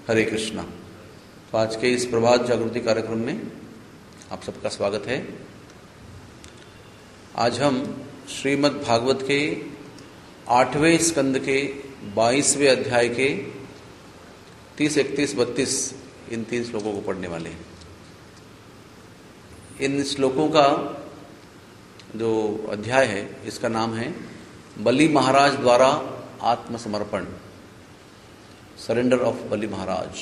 हरे कृष्णा। तो आज के इस प्रभात जागृति कार्यक्रम में आप सबका स्वागत है। आज हम श्रीमद् भागवत के 8वें स्कंद के 22वें अध्याय के 30, 31, 32 इन 3 श्लोकों को पढ़ने वाले हैं। इन श्लोकों का जो अध्याय है इसका नाम है बलि महाराज द्वारा आत्मसमर्पण, सरेंडर ऑफ बलि महाराज।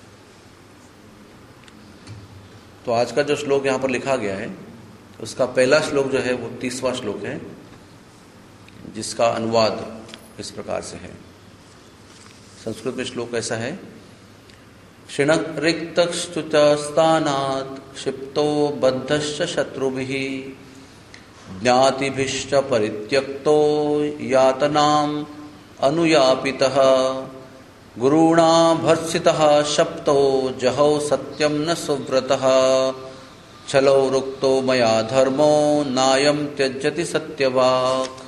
तो आज का जो श्लोक यहाँ पर लिखा गया है उसका पहला श्लोक जो है वो 30वां श्लोक है, जिसका अनुवाद इस प्रकार से है। संस्कृत में श्लोक ऐसा है, क्षिणक रिक्तश्चुच स्थानात् क्षिप्तो बद्धश्च शत्रुभिः ज्ञातिभिश्च परित्यक्तो यातनाम् अनुयापितः गुरुणा भर्त्सितः शप्तो जहौ सत्यं न सुव्रतः छलौ रुक्तो मया धर्मो नायं त्यज्यति सत्यवाक्।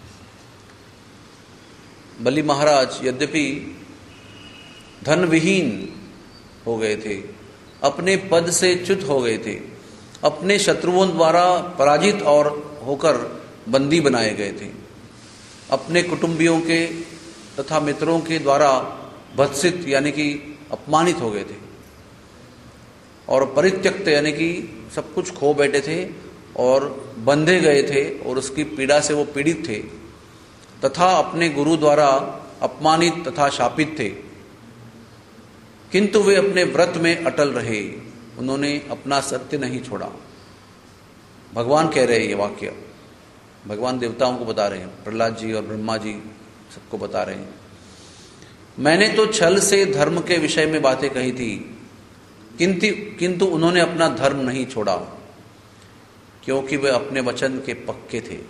बलि महाराज यद्यपि धनविहीन हो गए थे, अपने पद से च्युत हो गए थे, अपने शत्रुओं द्वारा पराजित और होकर बंदी बनाए गए थे, अपने कुटुंबियों के तथा मित्रों के द्वारा भत्सित यानी कि अपमानित हो गए थे, और परित्यक्त यानी कि सब कुछ खो बैठे थे और बंधे गए थे और उसकी पीड़ा से वो पीड़ित थे, तथा अपने गुरु द्वारा अपमानित तथा शापित थे, किंतु वे अपने व्रत में अटल रहे, उन्होंने अपना सत्य नहीं छोड़ा। भगवान कह रहे हैं ये वाक्य, भगवान देवताओं को बता रहे हैं, प्रहलाद जी और ब्रह्मा जी सबको बता रहे हैं। मैंने तो छल से धर्म के विषय में बातें कही थी, किंतु उन्होंने अपना धर्म नहीं छोड़ा, क्योंकि वे अपने वचन के पक्के थे।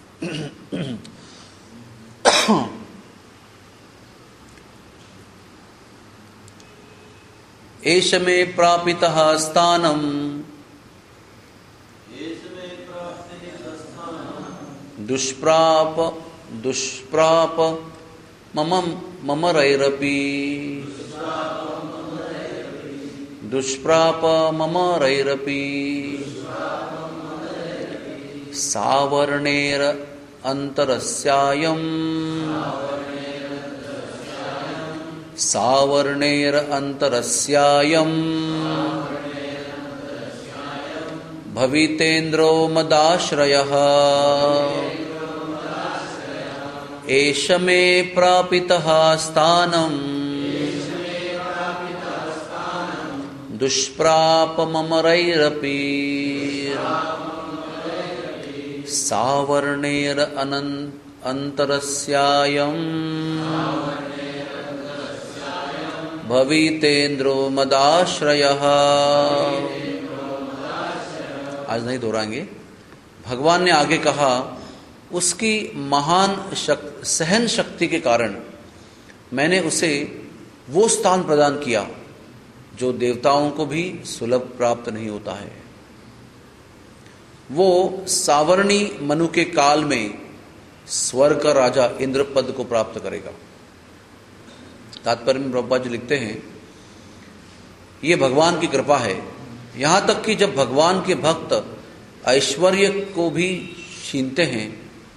एष मे प्रापितः स्थानम् दुष्प्राप ममरैरपि सावर्णेर अंतरस्यायम् भवितेन्द्रो मदाश्रयः एष मे प्रापितः स्थानम् दुष्प्राप ममरैरपि सावर्णेर अंतरस्यायम् भवितेन्द्रो मदाश्रयः। आज नहीं दोहराएंगे। भगवान ने आगे कहा, उसकी महान सहन शक्ति के कारण मैंने उसे वो स्थान प्रदान किया जो देवताओं को भी सुलभ प्राप्त नहीं होता है। वो सावर्णी मनु के काल में स्वर्ग का राजा इंद्र पद को प्राप्त करेगा। तात्पर्य में प्रभुपाद जी लिखते हैं, ये भगवान की कृपा है। यहां तक कि जब भगवान के भक्त ऐश्वर्य को भी छीनते हैं,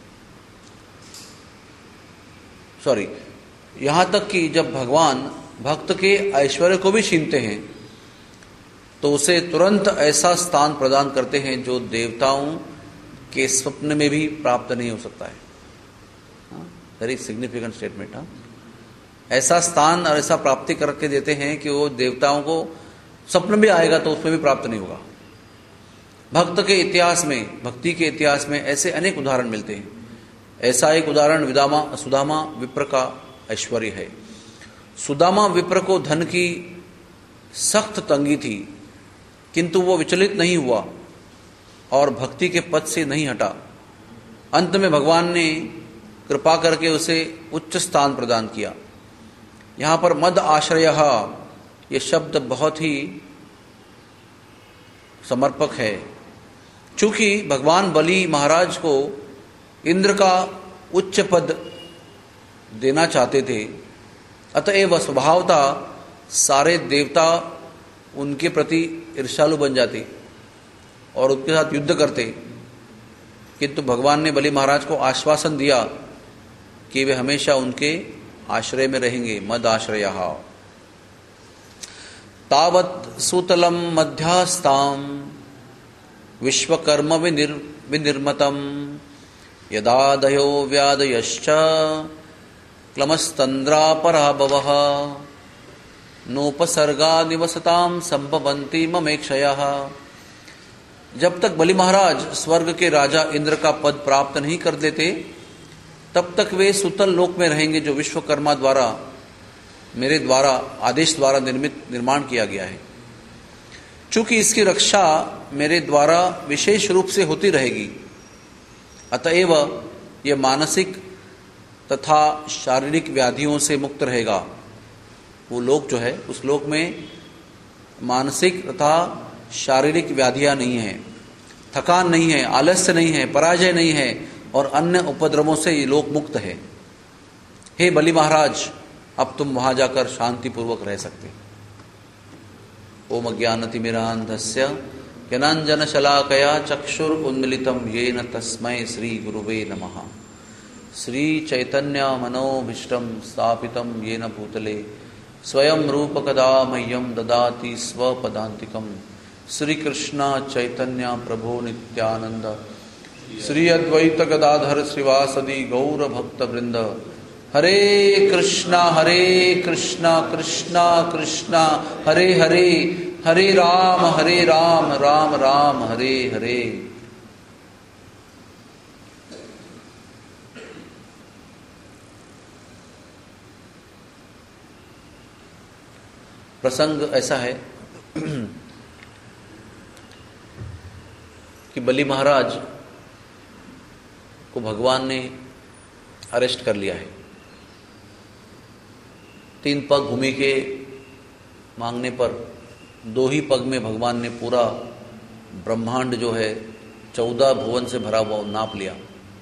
यहां तक कि जब भगवान भक्त के ऐश्वर्य को भी छीनते हैं तो उसे तुरंत ऐसा स्थान प्रदान करते हैं जो देवताओं के स्वप्न में भी प्राप्त नहीं हो सकता है। Very significant statement. ऐसा स्थान और ऐसा प्राप्ति करके देते हैं कि वो देवताओं को स्वप्न में आएगा तो उसमें भी प्राप्त नहीं होगा। भक्त के इतिहास में, भक्ति के इतिहास में ऐसे अनेक उदाहरण मिलते हैं। ऐसा एक उदाहरण सुदामा विप्र का ऐश्वर्य है। सुदामा विप्र को धन की सख्त तंगी थी, किंतु वो विचलित नहीं हुआ और भक्ति के पद से नहीं हटा। अंत में भगवान ने कृपा करके उसे उच्च स्थान प्रदान किया। यहाँ पर मद आश्रयः ये शब्द बहुत ही समर्पक है। चूंकि भगवान बलि महाराज को इंद्र का उच्च पद देना चाहते थे, अतएव स्वभावतः सारे देवता उनके प्रति ईर्ष्यालु बन जाते और उनके साथ युद्ध करते, किंतु भगवान ने बलि महाराज को आश्वासन दिया कि वे हमेशा उनके आश्रय में रहेंगे। मद आश्रयः तावत् सुतलम मध्यास्ताम विश्वकर्म विनिर्मतम यदादयो व्यादयश्च क्लमस्तन्द्रापराभवः नोपसर्गा निवसताम संभवन्ति ममेक्षयः। जब तक बलि महाराज स्वर्ग के राजा इंद्र का पद प्राप्त नहीं कर लेते तब तक वे सुतल लोक में रहेंगे, जो विश्वकर्मा द्वारा मेरे द्वारा आदेश द्वारा निर्माण किया गया है। चूंकि इसकी रक्षा मेरे द्वारा विशेष रूप से होती रहेगी, अतएव यह मानसिक तथा शारीरिक व्याधियों से मुक्त रहेगा। वो लोक जो है, उस लोक में मानसिक तथा शारीरिक व्याधियां नहीं है, थकान नहीं है, आलस्य नहीं है, पराजय नहीं है और अन्य उपद्रवों से ये लोक मुक्त है। हे बलि महाराज, अब तुम वहां जाकर शांति पूर्वक रह सकते। ओम अज्ञानतिमिरान्धस्य ज्ञानाञ्जनशलाकया चक्षुरुन्मीलितं येन तस्मै श्री गुरुवे नमः। श्री चैतन्य मनोभीष्टं स्थापितं येन भूतले स्वयं रूप कदा मह्यं ददाति स्वपदान्तिकं। श्री कृष्ण चैतन्य प्रभो नित्यानंद श्री अद्वैत गदाधर श्रीवासदि गौर भक्त वृंद। हरे कृष्णा कृष्णा कृष्णा हरे हरे, हरे राम राम राम हरे हरे। प्रसंग ऐसा है कि बलि महाराज को भगवान ने अरेस्ट कर लिया है। 3 पग भूमि के मांगने पर 2 ही पग में भगवान ने पूरा ब्रह्मांड जो है 14 भुवन से भरा हुआ नाप लिया,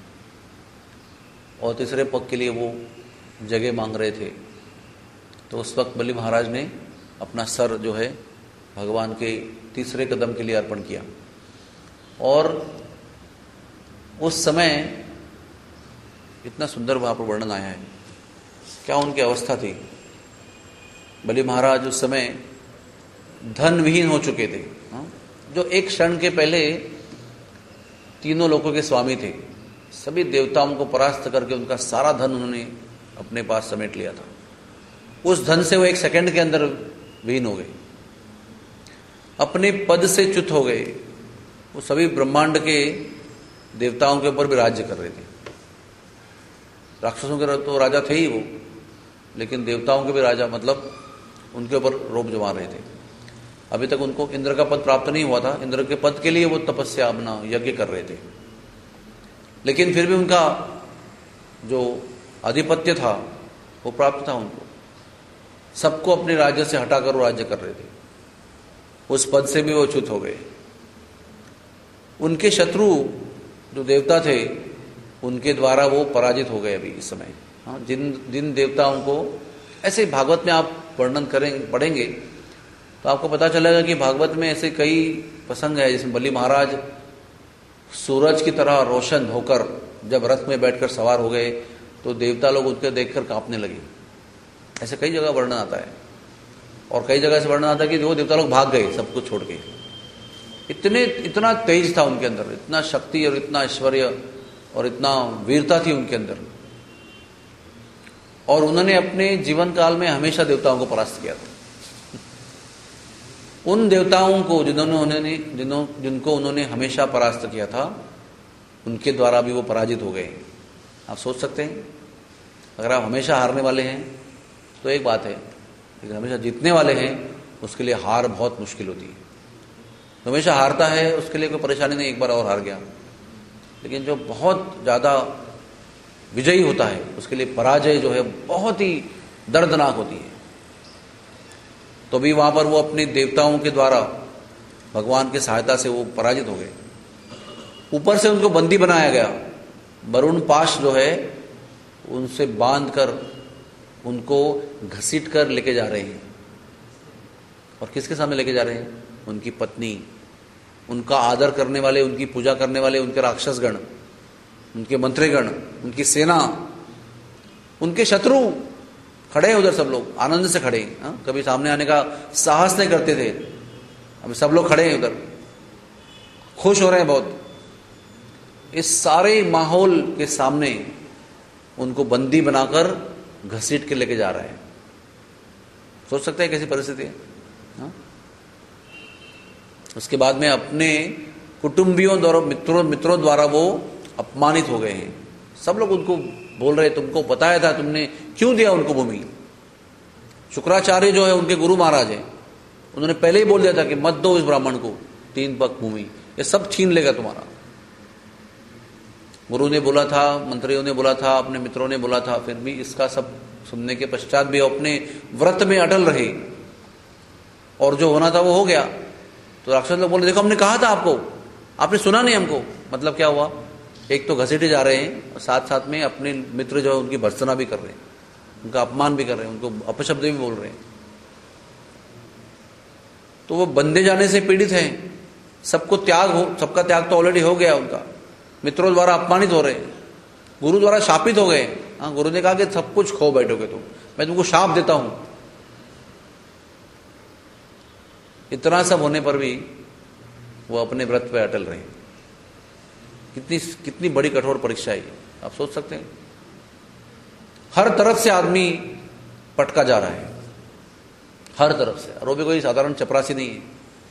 और तीसरे पग के लिए वो जगह मांग रहे थे। तो उस वक्त बलि महाराज ने अपना सर जो है भगवान के तीसरे कदम के लिए अर्पण किया। और उस समय इतना सुंदर वहां पर वर्णन आया है, क्या उनकी अवस्था थी। बलि महाराज उस समय धन विहीन हो चुके थे, जो एक क्षण के पहले तीनों लोकों के स्वामी थे। सभी देवताओं को परास्त करके उनका सारा धन उन्होंने अपने पास समेट लिया था। उस धन से वो एक सेकंड के अंदर विहीन हो गए, अपने पद से च्युत हो गए। वो सभी ब्रह्मांड के देवताओं के ऊपर भी राज्य कर रहे थे। राक्षसों के तो राजा थे ही वो, लेकिन देवताओं के भी राजा, मतलब उनके ऊपर रोब जमा रहे थे। अभी तक उनको इंद्र का पद प्राप्त नहीं हुआ था। इंद्र के पद के लिए वो तपस्या अपना यज्ञ कर रहे थे, लेकिन फिर भी उनका जो आधिपत्य था वो प्राप्त था उनको। सबको अपने राज्य से हटाकर वो राज्य कर रहे थे। उस पद से भी वो च्युत हो गए। उनके शत्रु जो देवता थे उनके द्वारा वो पराजित हो गए अभी इस समय। हाँ, जिन देवताओं को ऐसे भागवत में आप वर्णन पढ़ेंगे तो आपको पता चलेगा कि भागवत में ऐसे कई प्रसंग है जिसमें बलि महाराज सूरज की तरह रोशन होकर जब रथ में बैठकर सवार हो गए तो देवता लोग उनके देखकर कांपने लगे। ऐसे कई जगह वर्णन आता है, और कई जगह से वर्णन आता है कि वो देवता लोग भाग गए सब कुछ छोड़ के। इतना तेज था उनके अंदर, इतना शक्ति और इतना ऐश्वर्य और इतना वीरता थी उनके अंदर। और उन्होंने अपने जीवन काल में हमेशा देवताओं को परास्त किया था। उन देवताओं को जिनको उन्होंने हमेशा परास्त किया था, उनके द्वारा भी वो पराजित हो गए। आप सोच सकते हैं, अगर आप हमेशा हारने वाले हैं तो एक बात है, लेकिन हमेशा जीतने वाले हैं उसके लिए हार बहुत मुश्किल होती है। तो हमेशा हारता है उसके लिए कोई परेशानी नहीं, एक बार और हार गया। लेकिन जो बहुत ज़्यादा विजयी होता है उसके लिए पराजय जो है बहुत ही दर्दनाक होती है। तो भी वहां पर वो अपने देवताओं के द्वारा भगवान की सहायता से वो पराजित हो गए। ऊपर से उनको बंदी बनाया गया। वरुण पाश जो है उनसे बांध कर उनको घसीट कर लेके जा रहे हैं। और किसके सामने लेके जा रहे हैं? उनकी पत्नी, उनका आदर करने वाले, उनकी पूजा करने वाले उनके राक्षसगण, उनके मंत्रीगण, उनकी सेना, उनके शत्रु खड़े हैं उधर, सब लोग आनंद से खड़े हैं। कभी सामने आने का साहस नहीं करते थे, अब सब लोग खड़े हैं उधर, खुश हो रहे हैं बहुत। इस सारे माहौल के सामने उनको बंदी बनाकर घसीट के लेके जा रहे हैं। सोच सकते हैं कैसी परिस्थिति है? उसके बाद में अपने कुटुंबियों द्वारा, मित्रों द्वारा वो अपमानित हो गए हैं। सब लोग उनको बोल रहे, तुमको बताया था, तुमने क्यों दिया उनको भूमि? शुक्राचार्य जो है उनके गुरु महाराज हैं, उन्होंने पहले ही बोल दिया था कि मत दो इस ब्राह्मण को 3 पग भूमि, ये सब छीन लेगा तुम्हारा। गुरु ने बोला था, मंत्रियों ने बोला था, अपने मित्रों ने बोला था, फिर भी इसका सब सुनने के पश्चात भी अपने व्रत में अटल रहे और जो होना था वो हो गया। तो राक्षस लोग बोले, देखो हमने कहा था आपको, आपने सुना नहीं हमको। मतलब क्या हुआ? एक तो घसीटे जा रहे हैं और साथ साथ में अपने मित्र जो है उनकी भर्त्सना भी कर रहे हैं, उनका अपमान भी कर रहे हैं, उनको अपशब्द भी बोल रहे हैं। तो वो बंदे जाने से पीड़ित हैं, सबको त्याग हो, सबका त्याग तो ऑलरेडी हो गया उनका, मित्रों द्वारा अपमानित हो रहे हैं, गुरु द्वारा शापित हो गए। हाँ, गुरु ने कहा कि सब कुछ खो बैठोगे तुम, मैं तुमको शाप देता हूं। इतना सब होने पर भी वो अपने व्रत पे अटल रहे। कितनी बड़ी कठोर परीक्षा है, आप सोच सकते हैं। हर तरफ से आदमी पटका जा रहा है, हर तरफ से, और वो भी कोई साधारण चपरासी नहीं है।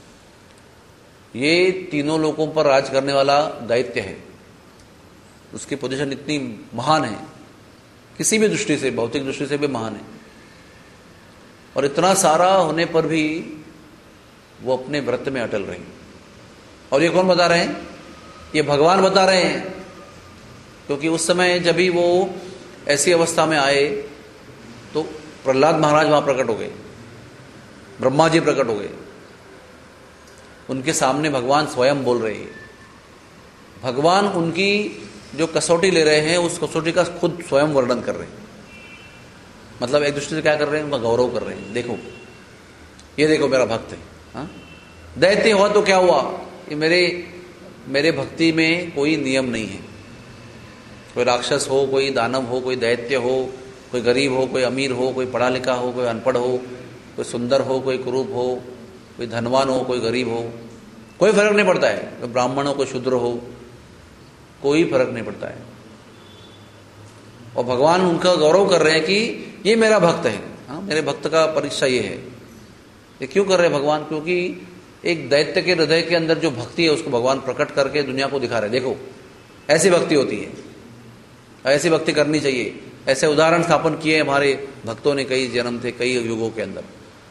ये तीनों लोगों पर राज करने वाला दैत्य है, उसकी पोजीशन इतनी महान है, किसी भी दृष्टि से, भौतिक दृष्टि से भी महान है। और इतना सारा होने पर भी वो अपने व्रत में अटल रहे। और ये कौन बता रहे हैं? ये भगवान बता रहे हैं, क्योंकि उस समय जब भी वो ऐसी अवस्था में आए तो प्रहलाद महाराज वहां प्रकट हो गए, ब्रह्मा जी प्रकट हो गए, उनके सामने भगवान स्वयं बोल रहे हैं। भगवान उनकी जो कसौटी ले रहे हैं उस कसौटी का खुद स्वयं वर्णन कर रहे हैं। मतलब एक दृष्टि से क्या कर रहे हैं? उनका गौरव कर रहे हैं। देखो, ये देखो मेरा भक्त है। हाँ, दैत्य हुआ तो क्या हुआ? ये मेरे भक्ति में कोई नियम नहीं है। कोई राक्षस हो, कोई दानव हो, कोई दैत्य हो, कोई गरीब हो, कोई अमीर हो, कोई पढ़ा लिखा हो, कोई अनपढ़ हो, कोई सुंदर हो, कोई कुरूप हो, कोई धनवान हो, कोई गरीब हो, कोई फर्क नहीं पड़ता है। कोई ब्राह्मण हो, कोई शूद्र हो, कोई फर्क नहीं पड़ता है। और भगवान उनका गौरव कर रहे हैं कि ये मेरा भक्त है। हाँ, मेरे भक्त का परीक्षा ये है। ये क्यों कर रहे हैं भगवान? क्योंकि एक दैत्य के हृदय के अंदर जो भक्ति है उसको भगवान प्रकट करके दुनिया को दिखा रहे। देखो, ऐसी भक्ति होती है, ऐसी भक्ति करनी चाहिए। ऐसे उदाहरण स्थापन किए हमारे भक्तों ने, कई जन्म थे, कई युगों के अंदर।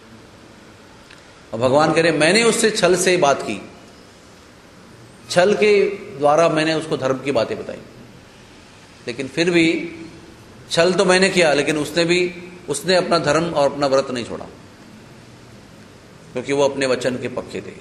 और भगवान कह रहे, मैंने उससे छल से बात की, छल के द्वारा मैंने उसको धर्म की बातें बताई, लेकिन फिर भी छल तो मैंने किया, लेकिन उसने अपना धर्म और अपना व्रत नहीं छोड़ा, क्योंकि वो अपने वचन के पक्के थे।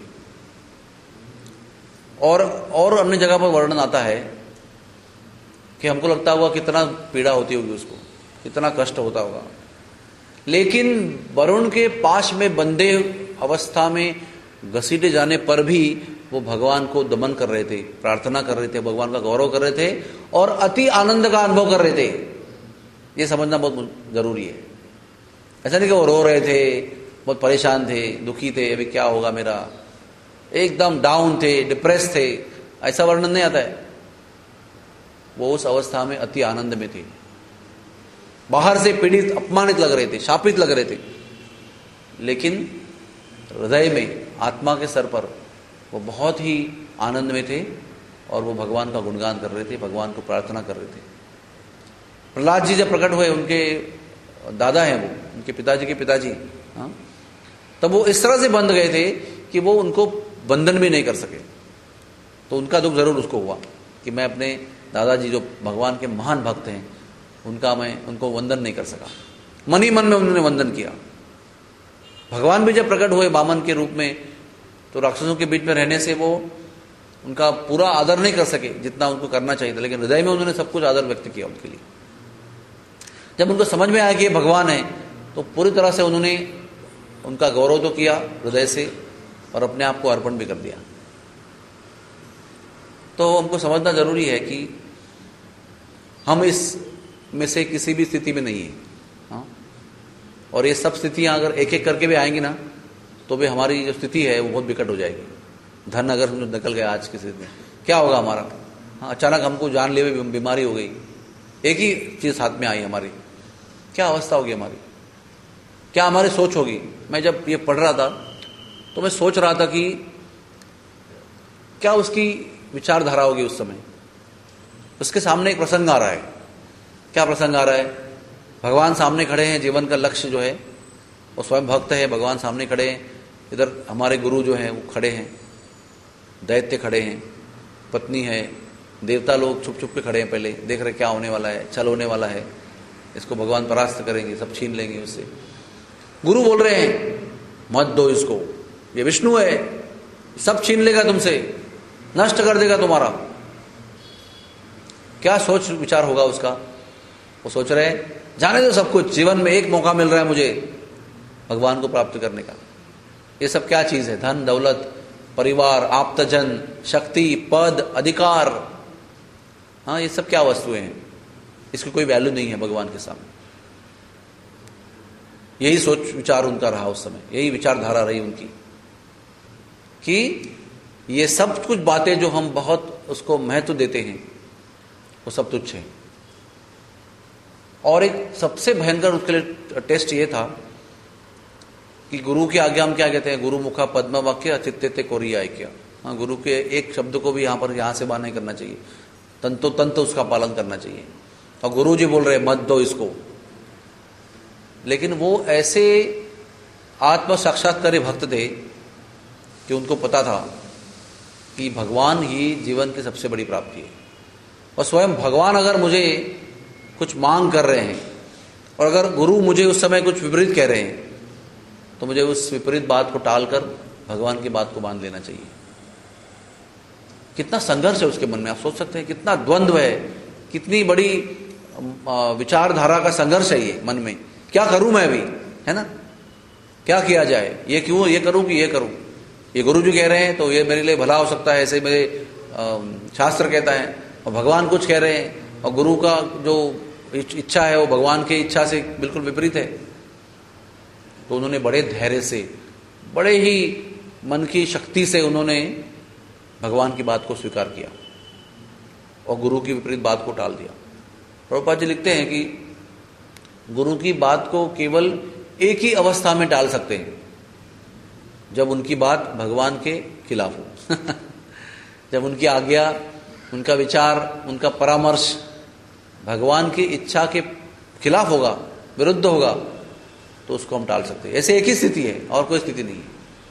और अन्य जगह पर वर्णन आता है कि हमको लगता होगा कितना पीड़ा होती होगी उसको, कितना कष्ट होता होगा, लेकिन वरुण के पाश में बंधे अवस्था में घसीटे जाने पर भी वो भगवान को दमन कर रहे थे, प्रार्थना कर रहे थे, भगवान का गौरव कर रहे थे और अति आनंद का अनुभव कर रहे थे। ये समझना बहुत जरूरी है। ऐसा नहीं कि वो रो रहे थे, बहुत परेशान थे, दुखी थे, अभी क्या होगा मेरा, एकदम डाउन थे, डिप्रेस थे, ऐसा वर्णन नहीं आता है। वो उस अवस्था में अति आनंद में थे, बाहर से पीड़ित, अपमानित लग रहे थे, शापित लग रहे थे, लेकिन हृदय में, आत्मा के स्तर पर वो बहुत ही आनंद में थे और वो भगवान का गुणगान कर रहे थे, भगवान को प्रार्थना कर रहे थे। प्रहलाद जी जब प्रकट हुए, उनके दादा हैं वो, उनके पिताजी के पिताजी, हाँ, तब वो इस तरह से बंध गए थे कि वो उनको बंधन भी नहीं कर सके। तो उनका दुख जरूर उसको हुआ कि मैं अपने दादाजी जो भगवान के महान भक्त हैं उनको वंदन नहीं कर सका। मन ही मन में उन्होंने वंदन किया। भगवान भी जब प्रकट हुए वामन के रूप में, तो राक्षसों के बीच में रहने से वो उनका पूरा आदर नहीं कर सके जितना उनको करना चाहिए था, लेकिन हृदय में उन्होंने सब कुछ आदर व्यक्त किया उनके लिए। जब उनको समझ में आया कि ये भगवान है, तो पूरी तरह से उन्होंने उनका गौरव तो किया हृदय से और अपने आप को अर्पण भी कर दिया। तो हमको समझना जरूरी है कि हम इस में से किसी भी स्थिति में नहीं है। हाँ? और ये सब स्थितियां अगर एक एक करके भी आएंगी ना, तो भी हमारी जो स्थिति है वो बहुत विकट हो जाएगी। धन अगर निकल गया आज की स्थिति में, क्या होगा हमारा? हाँ, अचानक हमको जानलेवा बीमारी हो गई, एक ही चीज हाथ में आई हमारी, क्या अवस्था होगी हमारी? क्या हमारी सोच होगी? मैं जब ये पढ़ रहा था तो मैं सोच रहा था कि क्या उसकी विचारधारा होगी उस समय। उसके सामने एक प्रसंग आ रहा है। क्या प्रसंग आ रहा है? भगवान सामने खड़े हैं, जीवन का लक्ष्य जो है वो स्वयं भक्त है, भगवान सामने खड़े हैं, इधर हमारे गुरु जो हैं वो खड़े हैं, दैत्य खड़े हैं, पत्नी है, देवता लोग छुप छुप के खड़े हैं, पहले देख रहे क्या होने वाला है, छल होने वाला है, इसको भगवान परास्त करेंगे, सब छीन लेंगे उससे। गुरु बोल रहे हैं मत दो इसको, ये विष्णु है, सब छीन लेगा तुमसे, नष्ट कर देगा तुम्हारा। क्या सोच विचार होगा उसका? वो सोच रहे हैं जाने दो सब कुछ, जीवन में एक मौका मिल रहा है मुझे भगवान को प्राप्त करने का। ये सब क्या चीज है? धन, दौलत, परिवार, आप्तजन, शक्ति, पद, अधिकार, हाँ, ये सब क्या वस्तुएं हैं? इसकी कोई वैल्यू नहीं है भगवान के सामने। यही सोच विचार उनका रहा उस समय, यही विचारधारा रही उनकी कि ये सब कुछ बातें जो हम बहुत उसको महत्व देते हैं वो सब तुच्छ है। और एक सबसे भयंकर उसके लिए टेस्ट ये था कि गुरु की आज्ञा हम क्या कहते हैं? गुरु मुखा पद्म वाक्य चित्ते कोरिया क्या। हाँ, गुरु के एक शब्द को भी यहाँ से बाहर नहीं करना चाहिए, तंतो तंत उसका पालन करना चाहिए। और गुरु जी बोल रहे मत दो इसको। लेकिन वो ऐसे आत्म साक्षात्कारी भक्त थे कि उनको पता था कि भगवान ही जीवन की सबसे बड़ी प्राप्ति है। और स्वयं भगवान अगर मुझे कुछ मांग कर रहे हैं और अगर गुरु मुझे उस समय कुछ विपरीत कह रहे हैं, तो मुझे उस विपरीत बात को टालकर भगवान की बात को मान लेना चाहिए। कितना संघर्ष है उसके मन में, आप सोच सकते हैं कितना द्वंद्व है, कितनी बड़ी विचारधारा का संघर्ष है ये मन में। क्या करूं मैं अभी, है ना? क्या किया जाए? ये क्यों, ये करूं कि ये करूं? ये गुरु जी कह रहे हैं तो ये मेरे लिए भला हो सकता है, ऐसे मेरे शास्त्र कहता है। और भगवान कुछ कह रहे हैं और गुरु का जो इच्छा है वो भगवान की इच्छा से बिल्कुल विपरीत है। तो उन्होंने बड़े धैर्य से, बड़े ही मन की शक्ति से उन्होंने भगवान की बात को स्वीकार किया और गुरु की विपरीत बात को टाल दिया। प्रभुपाद जी लिखते हैं कि गुरु की बात को केवल एक ही अवस्था में टाल सकते हैं, जब उनकी बात भगवान के खिलाफ हो। जब उनकी आज्ञा, उनका विचार, उनका परामर्श भगवान की इच्छा के खिलाफ होगा, विरुद्ध होगा, तो उसको हम टाल सकते हैं। ऐसे एक ही स्थिति है, और कोई स्थिति नहीं है।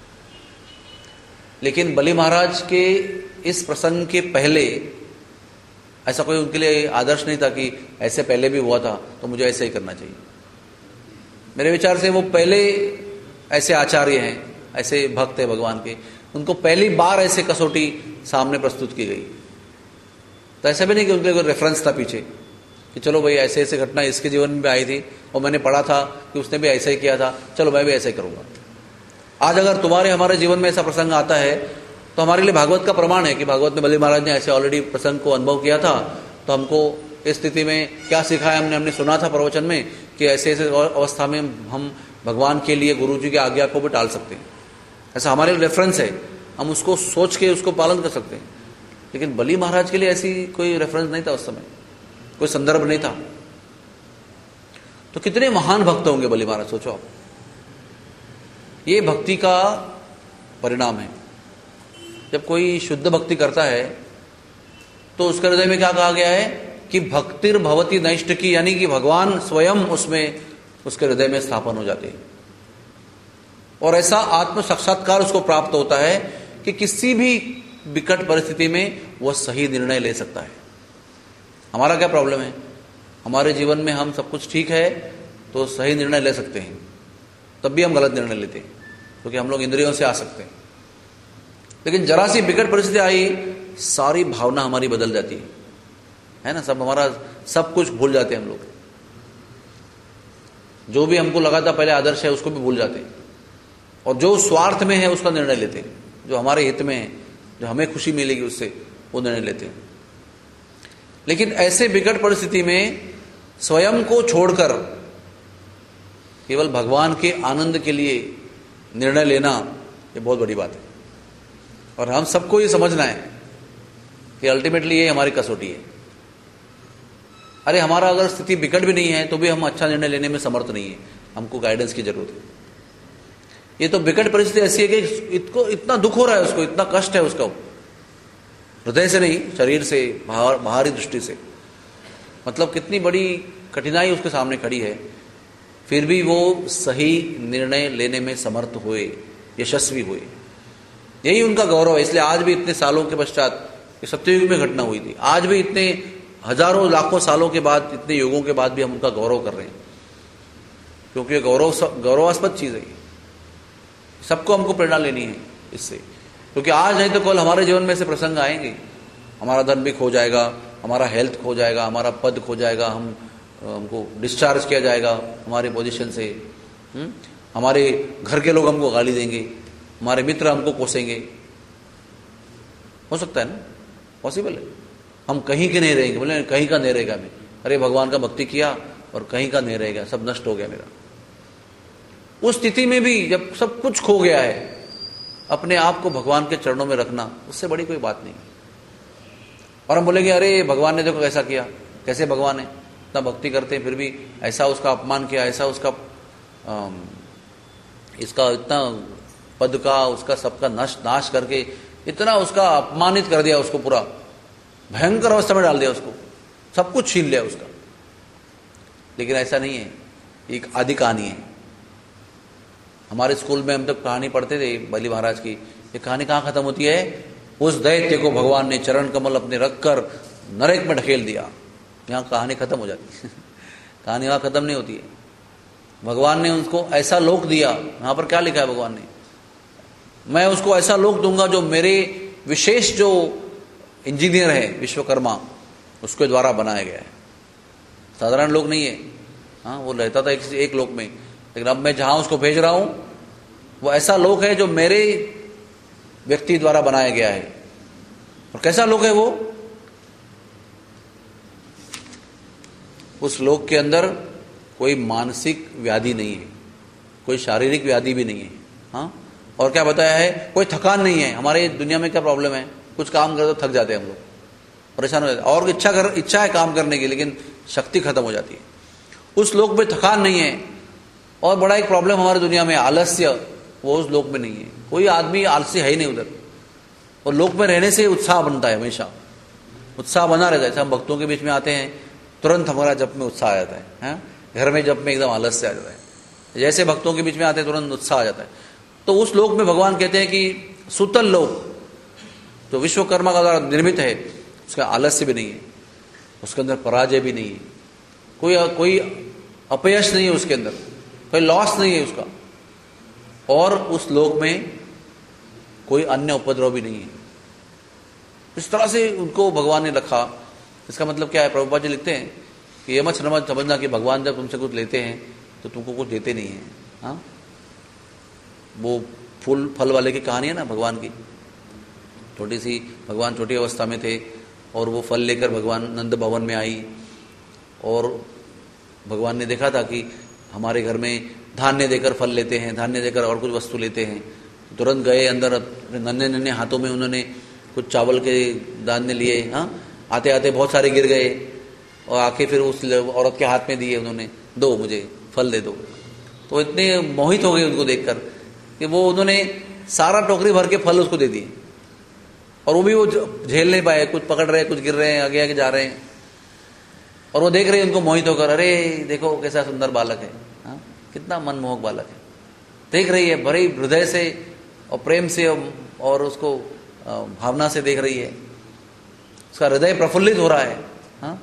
लेकिन बलि महाराज के इस प्रसंग के पहले ऐसा कोई उनके लिए आदर्श नहीं था कि ऐसे पहले भी हुआ था तो मुझे ऐसे ही करना चाहिए। मेरे विचार से वो पहले ऐसे आचार्य हैं, ऐसे भक्त है भगवान के, उनको पहली बार ऐसे कसौटी सामने प्रस्तुत की गई। तो ऐसा भी नहीं कि उनके लिए कोई रेफरेंस था पीछे कि चलो भाई ऐसे ऐसे घटना इसके जीवन में भी आई थी और मैंने पढ़ा था कि उसने भी ऐसा ही किया था, चलो मैं भी ऐसा ही करूंगा। आज अगर तुम्हारे हमारे जीवन में ऐसा प्रसंग आता है तो हमारे लिए भागवत का प्रमाण है कि भागवत में बलि महाराज ने ऐसे ऑलरेडी प्रसंग को अनुभव किया था। तो हमको इस स्थिति में क्या सिखाया? हमने सुना था प्रवचन में कि ऐसे ऐसे अवस्था में हम भगवान के लिए गुरु जी की आज्ञा को भी टाल सकते हैं। ऐसा हमारे रेफरेंस है, हम उसको सोच के उसको पालन कर सकते हैं। लेकिन बलि महाराज के लिए ऐसी कोई रेफरेंस नहीं था उस समय, कोई संदर्भ नहीं था। तो कितने महान भक्त होंगे बलि महाराज, सोचो आप। ये भक्ति का परिणाम है। जब कोई शुद्ध भक्ति करता है तो उसके हृदय में क्या कहा गया है कि भक्तिर भवति नैष्ठ की, यानी कि भगवान स्वयं उसमें उसके हृदय में स्थापन हो जाते हैं। और ऐसा आत्म साक्षात्कार उसको प्राप्त होता है कि किसी भी विकट परिस्थिति में वह सही निर्णय ले सकता है। हमारा क्या प्रॉब्लम है? हमारे जीवन में हम सब कुछ ठीक है तो सही निर्णय ले सकते हैं, तब भी हम गलत निर्णय लेते हैं क्योंकि हम लोग इंद्रियों से आ सकते हैं। लेकिन जरा सी विकट परिस्थिति आई, सारी भावना हमारी बदल जाती है ना? सब हमारा सब कुछ भूल जाते हैं हम लोग। जो भी हमको लगा था पहले आदर्श है उसको भी भूल जाते हैं। और जो स्वार्थ में है उसका निर्णय लेते हैं, जो हमारे हित में है, जो हमें खुशी मिलेगी उससे वो निर्णय लेते हैं। लेकिन ऐसे विकट परिस्थिति में स्वयं को छोड़कर केवल भगवान के आनंद के लिए निर्णय लेना ये बहुत बड़ी बात है। और हम सबको ये समझना है कि अल्टीमेटली ये हमारी कसौटी है। अरे हमारा अगर स्थिति विकट भी नहीं है तो भी हम अच्छा निर्णय लेने में समर्थ नहीं है, हमको गाइडेंस की जरूरत है। ये तो विकट परिस्थिति ऐसी है कि इतना दुख हो रहा है उसको, इतना कष्ट है उसको, हृदय से नहीं शरीर से, बाहरी दृष्टि से, मतलब कितनी बड़ी कठिनाई उसके सामने खड़ी है, फिर भी वो सही निर्णय लेने में समर्थ हुए, यशस्वी हुए। यही उनका गौरव है। इसलिए आज भी इतने सालों के पश्चात, सत्ययुग में घटना हुई थी, आज भी इतने हजारों लाखों सालों के बाद, इतने युगों के बाद भी हम उनका गौरव कर रहे हैं, क्योंकि गौरवास्पद चीज है। सबको हमको प्रेरणा लेनी है इससे, क्योंकि आज नहीं तो कल हमारे जीवन में से प्रसंग आएंगे, हमारा धन भी खो जाएगा, हमारा हेल्थ खो जाएगा, हमारा पद खो जाएगा, हमको डिस्चार्ज किया जाएगा हमारे पोजीशन से, हमारे घर के लोग हमको गाली देंगे, हमारे मित्र हमको कोसेंगे, हो सकता है ना, पॉसिबल है। हम कहीं के नहीं रहेंगे, बोले कहीं का नहीं रहेगा मैं, अरे भगवान का भक्ति किया और कहीं का नहीं रहेगा, सब नष्ट हो गया मेरा। उस स्थिति में भी जब सब कुछ खो गया है, अपने आप को भगवान के चरणों में रखना, उससे बड़ी कोई बात नहीं। और हम बोलेंगे अरे भगवान ने देखो कैसा किया, कैसे भगवान है, इतना भक्ति करते हैं फिर भी ऐसा उसका अपमान किया, ऐसा उसका इसका इतना पद का, उसका सबका नाश करके इतना उसका अपमानित कर दिया, उसको पूरा भयंकर अवस्था में डाल दिया, उसको सब कुछ छीन लिया उसका। लेकिन ऐसा नहीं है, एक आदि कहानी है। हमारे स्कूल में हम तक कहानी पढ़ते थे बलि महाराज की। ये कहानी कहाँ खत्म होती है? उस दैत्य को भगवान ने चरण कमल अपने रखकर नरक में ढकेल दिया, यहाँ कहानी खत्म हो जाती है। कहानी वहाँ खत्म नहीं होती है। भगवान ने उसको ऐसा लोक दिया, यहाँ पर क्या लिखा है भगवान ने, मैं उसको ऐसा लोक दूंगा जो मेरे विशेष जो इंजीनियर है विश्वकर्मा उसके द्वारा बनाया गया है, साधारण लोक नहीं है। हाँ, वो रहता था एक लोक में, लेकिन अब मैं जहां उसको भेज रहा हूं वो ऐसा लोक है जो मेरे व्यक्ति द्वारा बनाया गया है। और कैसा लोक है वो? उस लोक के अंदर कोई मानसिक व्याधि नहीं है, कोई शारीरिक व्याधि भी नहीं है। हाँ, और क्या बताया है, कोई थकान नहीं है। हमारे दुनिया में क्या प्रॉब्लम है, कुछ काम करते तो थक जाते हैं हम लोग, परेशान हो जाते हैं, और इच्छा है काम करने की, लेकिन शक्ति खत्म हो जाती है। उस लोक में थकान नहीं है। और बड़ा एक प्रॉब्लम हमारी दुनिया में आलस्य, वो उस लोक में नहीं है। कोई आदमी आलसी है ही नहीं उधर। और लोक में रहने से उत्साह बनता है, हमेशा उत्साह बना रहता है। जैसे हम भक्तों के बीच में आते हैं, तुरंत हमारा जप में उत्साह आ जाता है, घर में जप में एकदम आलस्य आ जाता है। जैसे भक्तों के बीच में आते हैं तुरंत उत्साह आ जाता है। तो उस लोक में भगवान कहते हैं कि सुतल लोक जो विश्वकर्मा का द्वारा निर्मित है, उसका आलस्य भी नहीं है, उसके अंदर पराजय भी नहीं है, कोई अपयश नहीं है उसके अंदर, कोई लॉस नहीं है उसका। और उस लोक में कोई अन्य उपद्रव भी नहीं है। इस तरह से उनको भगवान ने रखा। इसका मतलब क्या है? प्रभुपाद जी लिखते हैं कि ये मत समझना कि भगवान जब तुमसे कुछ लेते हैं तो तुमको कुछ देते नहीं है। हाँ, वो फल वाले की कहानी है ना भगवान की। भगवान छोटी अवस्था में थे और वो फल लेकर भगवान नंद भवन में आई, और भगवान ने देखा था कि हमारे घर में धान्य देकर फल लेते हैं, धान्य देकर और कुछ वस्तु लेते हैं। तुरंत गए अंदर, नन्हे हाथों में उन्होंने कुछ चावल के दाने लिए। हाँ, आते आते बहुत सारे गिर गए और आके फिर उस औरत के हाथ में दिए उन्होंने, दो मुझे फल दे दो। तो इतने मोहित हो गए उनको देखकर कि वो उन्होंने सारा टोकरी भर के फल उसको दे दिए, और वो भी वो झेल नहीं पाए, कुछ पकड़ रहे, कुछ गिर रहे हैं, आगे आगे जा रहे हैं, और वो देख रहे हैं उनको मोहित होकर, अरे देखो कैसा सुंदर बालक है, हाँ, कितना मनमोहक बालक है। देख रही है बड़े हृदय से और प्रेम से और उसको भावना से देख रही है, उसका हृदय प्रफुल्लित हो रहा है। हाँ,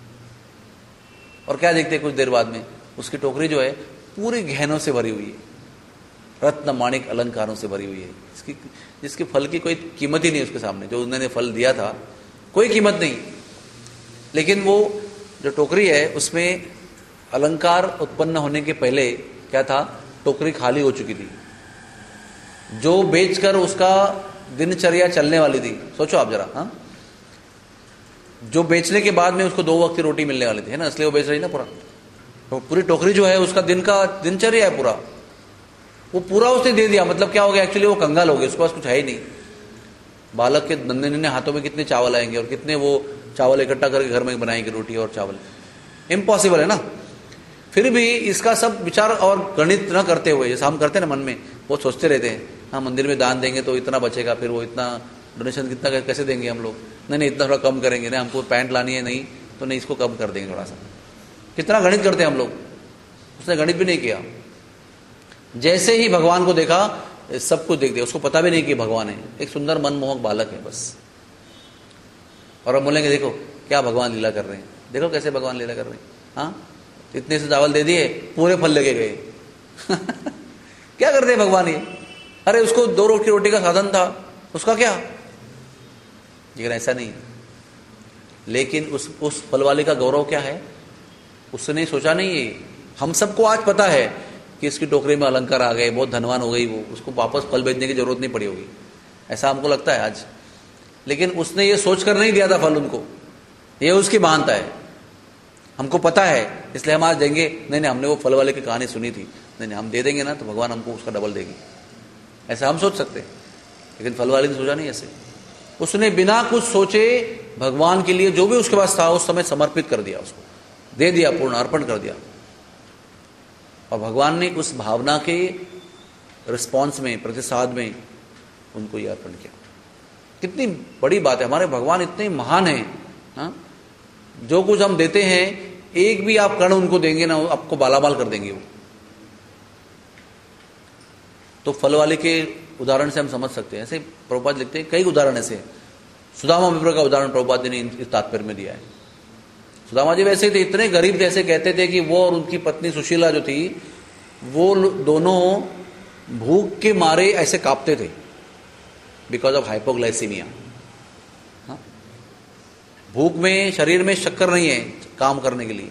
और क्या देखते हैं कुछ देर बाद में उसकी टोकरी जो है पूरी गहनों से भरी हुई है, रत्न माणिक अलंकारों से भरी हुई है, जिसके फल की कोई कीमत ही नहीं उसके सामने। जो उन्होंने फल दिया था कोई कीमत नहीं, लेकिन वो जो टोकरी है उसमें अलंकार उत्पन्न होने के पहले क्या था, टोकरी खाली हो चुकी थी। जो बेचकर उसका दिनचर्या चलने वाली थी, सोचो आप जरा, हाँ, जो बेचने के बाद में उसको 2 वक्त की रोटी मिलने वाली थी, है ना, इसलिए वो बेच रही ना पूरा। तो पूरी टोकरी जो है उसका दिन का दिनचर्या है पूरा, वो पूरा उसने दे दिया। मतलब क्या हो गया, एक्चुअली वो कंगाल हो गया, उसके पास कुछ है ही नहीं। बालक के नन्हे नन्हे हाथों में कितने चावल आएंगे और कितने वो चावल इकट्ठा करके घर में बनाएंगे रोटी और चावल, इम्पॉसिबल है ना। फिर भी इसका सब विचार और गणित न करते हुए, जैसे हम करते हैं ना मन में, वो सोचते रहते हैं, हाँ मंदिर में दान देंगे तो इतना बचेगा, फिर वो इतना डोनेशन कितना कैसे देंगे हम लोग, नहीं इतना थोड़ा कम करेंगे, नहीं हमको पैंट लानी है, नहीं तो नहीं इसको कम कर देंगे थोड़ा सा। कितना गणित करते हैं हम लोग, उसने गणित भी नहीं किया। जैसे ही भगवान को देखा, सब कुछ देख दिया, उसको पता भी नहीं कि भगवान है, एक सुंदर मनमोहक बालक है बस। और हम बोलेंगे देखो क्या भगवान लीला कर रहे हैं, देखो कैसे भगवान लीला कर रहे हैं, हाँ इतने से चावल दे दिए, पूरे फल लगे गए क्या करते हैं भगवान ये, अरे उसको 2 रोटी की रोटी का साधन था, उसका क्या। लेकिन ऐसा नहीं, लेकिन उस फल वाले का गौरव क्या है, उसने सोचा नहीं है। हम सबको आज पता है कि इसकी टोकरी में अलंकार आ गए, बहुत धनवान हो गई वो, उसको वापस फल बेचने की जरूरत नहीं पड़ी होगी, ऐसा हमको लगता है आज। लेकिन उसने ये सोचकर नहीं दिया था फल उनको, ये उसकी महानता है, हमको पता है, इसलिए हम आज देंगे। नहीं हमने वो फल वाले की कहानी सुनी थी, नहीं हम दे देंगे ना तो भगवान हमको उसका डबल देगी, ऐसा हम सोच सकते हैं। लेकिन फल वाले ने सोचा नहीं ऐसे, उसने बिना कुछ सोचे भगवान के लिए जो भी उसके पास था उस समय समर्पित कर दिया, उसको दे दिया, पूर्ण अर्पण कर दिया। और भगवान ने उस भावना के रिस्पॉन्स में, प्रतिसाद में उनको यह अर्पण किया। कितनी बड़ी बात है, हमारे भगवान इतने महान हैं, हाँ? जो कुछ हम देते हैं, एक भी आप कण उनको देंगे ना, आपको बालामाल कर देंगे वो। तो फल वाले के उदाहरण से हम समझ सकते हैं। ऐसे प्रभुपाद लिखते हैं, कई उदाहरण ऐसे। सुदामा विप्र का उदाहरण प्रभुपाद जी ने इस तात्पर्य में दिया है। सुदामा जी वैसे थे, इतने गरीब जैसे कहते थे कि वो और उनकी पत्नी सुशीला जो थी, वो दोनों भूख के मारे ऐसे कांपते थे, बिकॉज ऑफ हाइपोग्लाइसीमिया। भूख में शरीर में शक्कर नहीं है काम करने के लिए,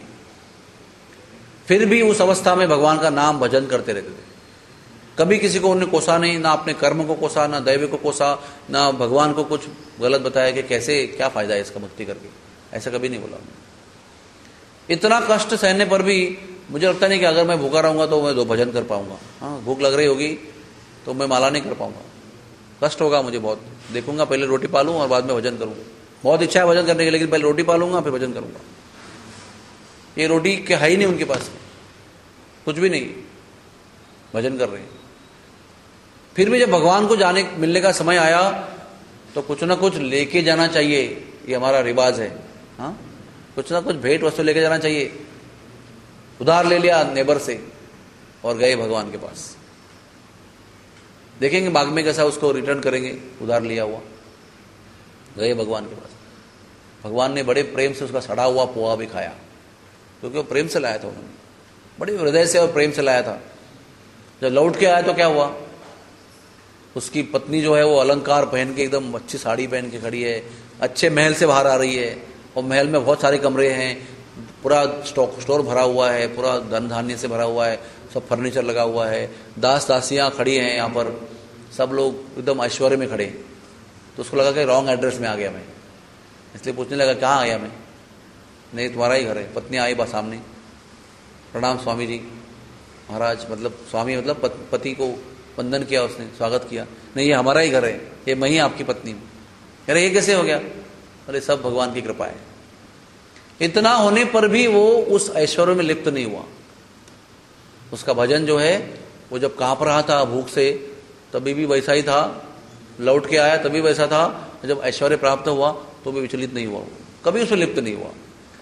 फिर भी उस अवस्था में भगवान का नाम भजन करते रहते थे। कभी किसी को उन्होंने कोसा नहीं, ना अपने कर्म को कोसा, ना दैव को कोसा, ना भगवान को कुछ गलत बताया कि कैसे क्या फायदा है इसका मुक्ति करके, ऐसा कभी नहीं बोला। इतना कष्ट सहने पर भी मुझे लगता नहीं कि अगर मैं भूखा रहूंगा तो मैं 2 भजन कर पाऊंगा। हाँ भूख लग रही होगी तो मैं माला नहीं कर पाऊंगा, कष्ट होगा मुझे बहुत। देखूंगा पहले रोटी पालूं और बाद में भजन करूंगा। बहुत इच्छा है भजन करने की, लेकिन पहले रोटी पालूंगा फिर भजन करूंगा। ये रोटी क्या है ही नहीं उनके पास, कुछ भी नहीं, भजन कर रहे हैं। फिर भी जब भगवान को जाने मिलने का समय आया तो कुछ ना कुछ लेके जाना चाहिए, ये हमारा रिवाज है। हाँ कुछ ना कुछ भेंट वस्तु लेके जाना चाहिए। उधार ले लिया नेबर से और गए भगवान के पास, देखेंगे बाद में कैसा उसको रिटर्न करेंगे, उधार लिया हुआ। गए भगवान के पास, भगवान ने बड़े प्रेम से उसका सड़ा हुआ पोहा भी खाया, क्योंकि वो प्रेम से लाया था, उन्होंने बड़े हृदय से और प्रेम से लाया था। जब लौट के आया तो क्या हुआ, उसकी पत्नी जो है वो अलंकार पहन के, एकदम अच्छी साड़ी पहन के खड़ी है, अच्छे महल से बाहर आ रही है, और महल में बहुत सारे कमरे हैं, पूरा स्टोर भरा हुआ है, पूरा धन धान्य से भरा हुआ है, सब फर्नीचर लगा हुआ है, दास दासियां खड़ी हैं यहाँ पर, सब लोग एकदम ऐश्वर्य में खड़े। तो उसको लगा कि रॉन्ग एड्रेस में आ गया मैं, इसलिए पूछने लगा कहाँ आया मैं। नहीं तुम्हारा ही घर है। पत्नी आई बा सामने, प्रणाम स्वामी जी। महाराज मतलब स्वामी मतलब पति को वंदन किया, उसने स्वागत किया। नहीं ये हमारा ही घर है, ये मैं ही आपकी पत्नी हूँ। अरे ये कैसे हो गया? अरे सब भगवान की कृपा है। इतना होने पर भी वो उस ऐश्वर्य में लिप्त नहीं हुआ। उसका भजन जो है वो जब कांप रहा था भूख से तभी भी वैसा ही था, लौट के आया तभी वैसा था, जब ऐश्वर्य प्राप्त हुआ तो भी विचलित नहीं हुआ, कभी उसमें लिप्त नहीं हुआ।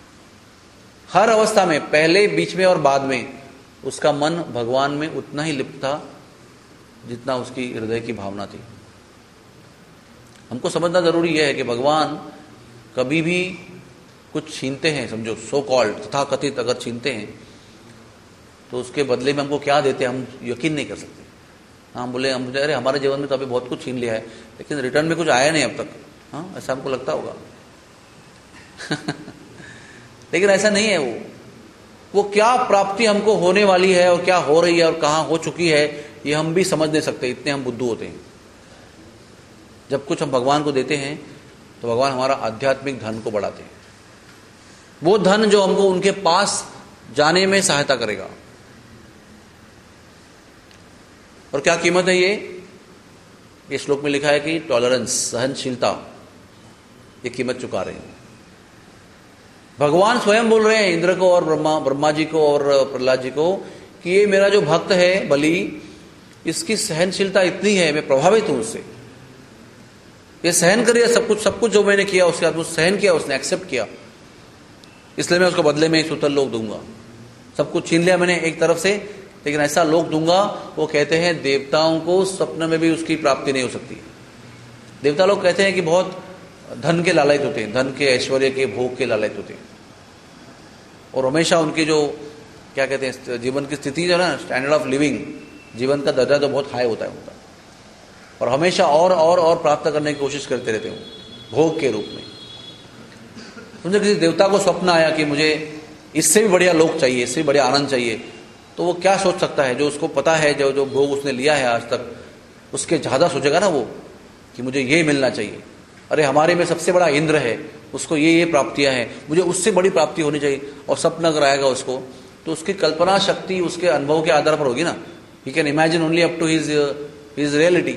हर अवस्था में, पहले, बीच में और बाद में, उसका मन भगवान में उतना ही लिप्त था जितना उसकी हृदय की भावना थी। हमको समझना जरूरी यह है कि भगवान कभी भी कुछ छीनते हैं, समझो सो कॉल्ड तथा कथित अगर छीनते हैं तो उसके बदले में हमको क्या देते हैं हम यकीन नहीं कर सकते। हम बोले हम अरे हमारे जीवन में तो अभी बहुत कुछ छीन लिया है, लेकिन रिटर्न में कुछ आया नहीं अब तक। हाँ ऐसा हमको लगता होगा लेकिन ऐसा नहीं है। वो क्या प्राप्ति हमको होने वाली है और क्या हो रही है और कहाँ हो चुकी है, ये हम भी समझ नहीं सकते, इतने हम बुद्धू होते हैं। जब कुछ हम भगवान को देते हैं तो भगवान हमारा आध्यात्मिक धन को बढ़ाते हैं, वो धन जो हमको उनके पास जाने में सहायता करेगा। और क्या कीमत है ये श्लोक में लिखा है कि टॉलरेंस, सहनशीलता, ये कीमत चुका रहे हैं। भगवान स्वयं बोल रहे हैं इंद्र को और ब्रह्मा जी को और प्रहलाद जी को कि ये मेरा जो भक्त है बलि, इसकी सहनशीलता इतनी है, मैं प्रभावित हूं उससे। ये सहन करिए सब कुछ जो मैंने किया उसके बाद वो सहन किया, उसने एक्सेप्ट किया, इसलिए मैं उसको बदले में एक सुतल लोक दूंगा। सब कुछ छीन लिया मैंने एक तरफ से, लेकिन ऐसा लोक दूंगा, वो कहते हैं देवताओं को स्वप्न में भी उसकी प्राप्ति नहीं हो सकती। देवता लोग कहते हैं कि बहुत धन के लालयित होते हैं, धन के, ऐश्वर्य के, भोग के लालयित होते हैं, और हमेशा उनकी जो क्या कहते हैं जीवन की स्थिति जो है ना, स्टैंडर्ड ऑफ लिविंग, जीवन का दर्जा तो बहुत हाई होता है उनका, और हमेशा और प्राप्त करने की कोशिश करते रहते हैं भोग के रूप में। समझे किसी देवता को स्वप्न आया कि मुझे इससे भी बढ़िया लोक चाहिए, इससे भी बढ़िया आनंद चाहिए, तो वो क्या सोच सकता है? जो उसको पता है, जो भोग उसने लिया है आज तक, उसके ज़्यादा सोचेगा ना वो कि मुझे ये मिलना चाहिए। अरे हमारे में सबसे बड़ा इंद्र है, उसको ये प्राप्तियां हैं, मुझे उससे बड़ी प्राप्ति होनी चाहिए। और स्वप्न अगर आएगा उसको, तो उसकी कल्पना शक्ति उसके अनुभव के आधार पर होगी ना। He can imagine only up to his reality.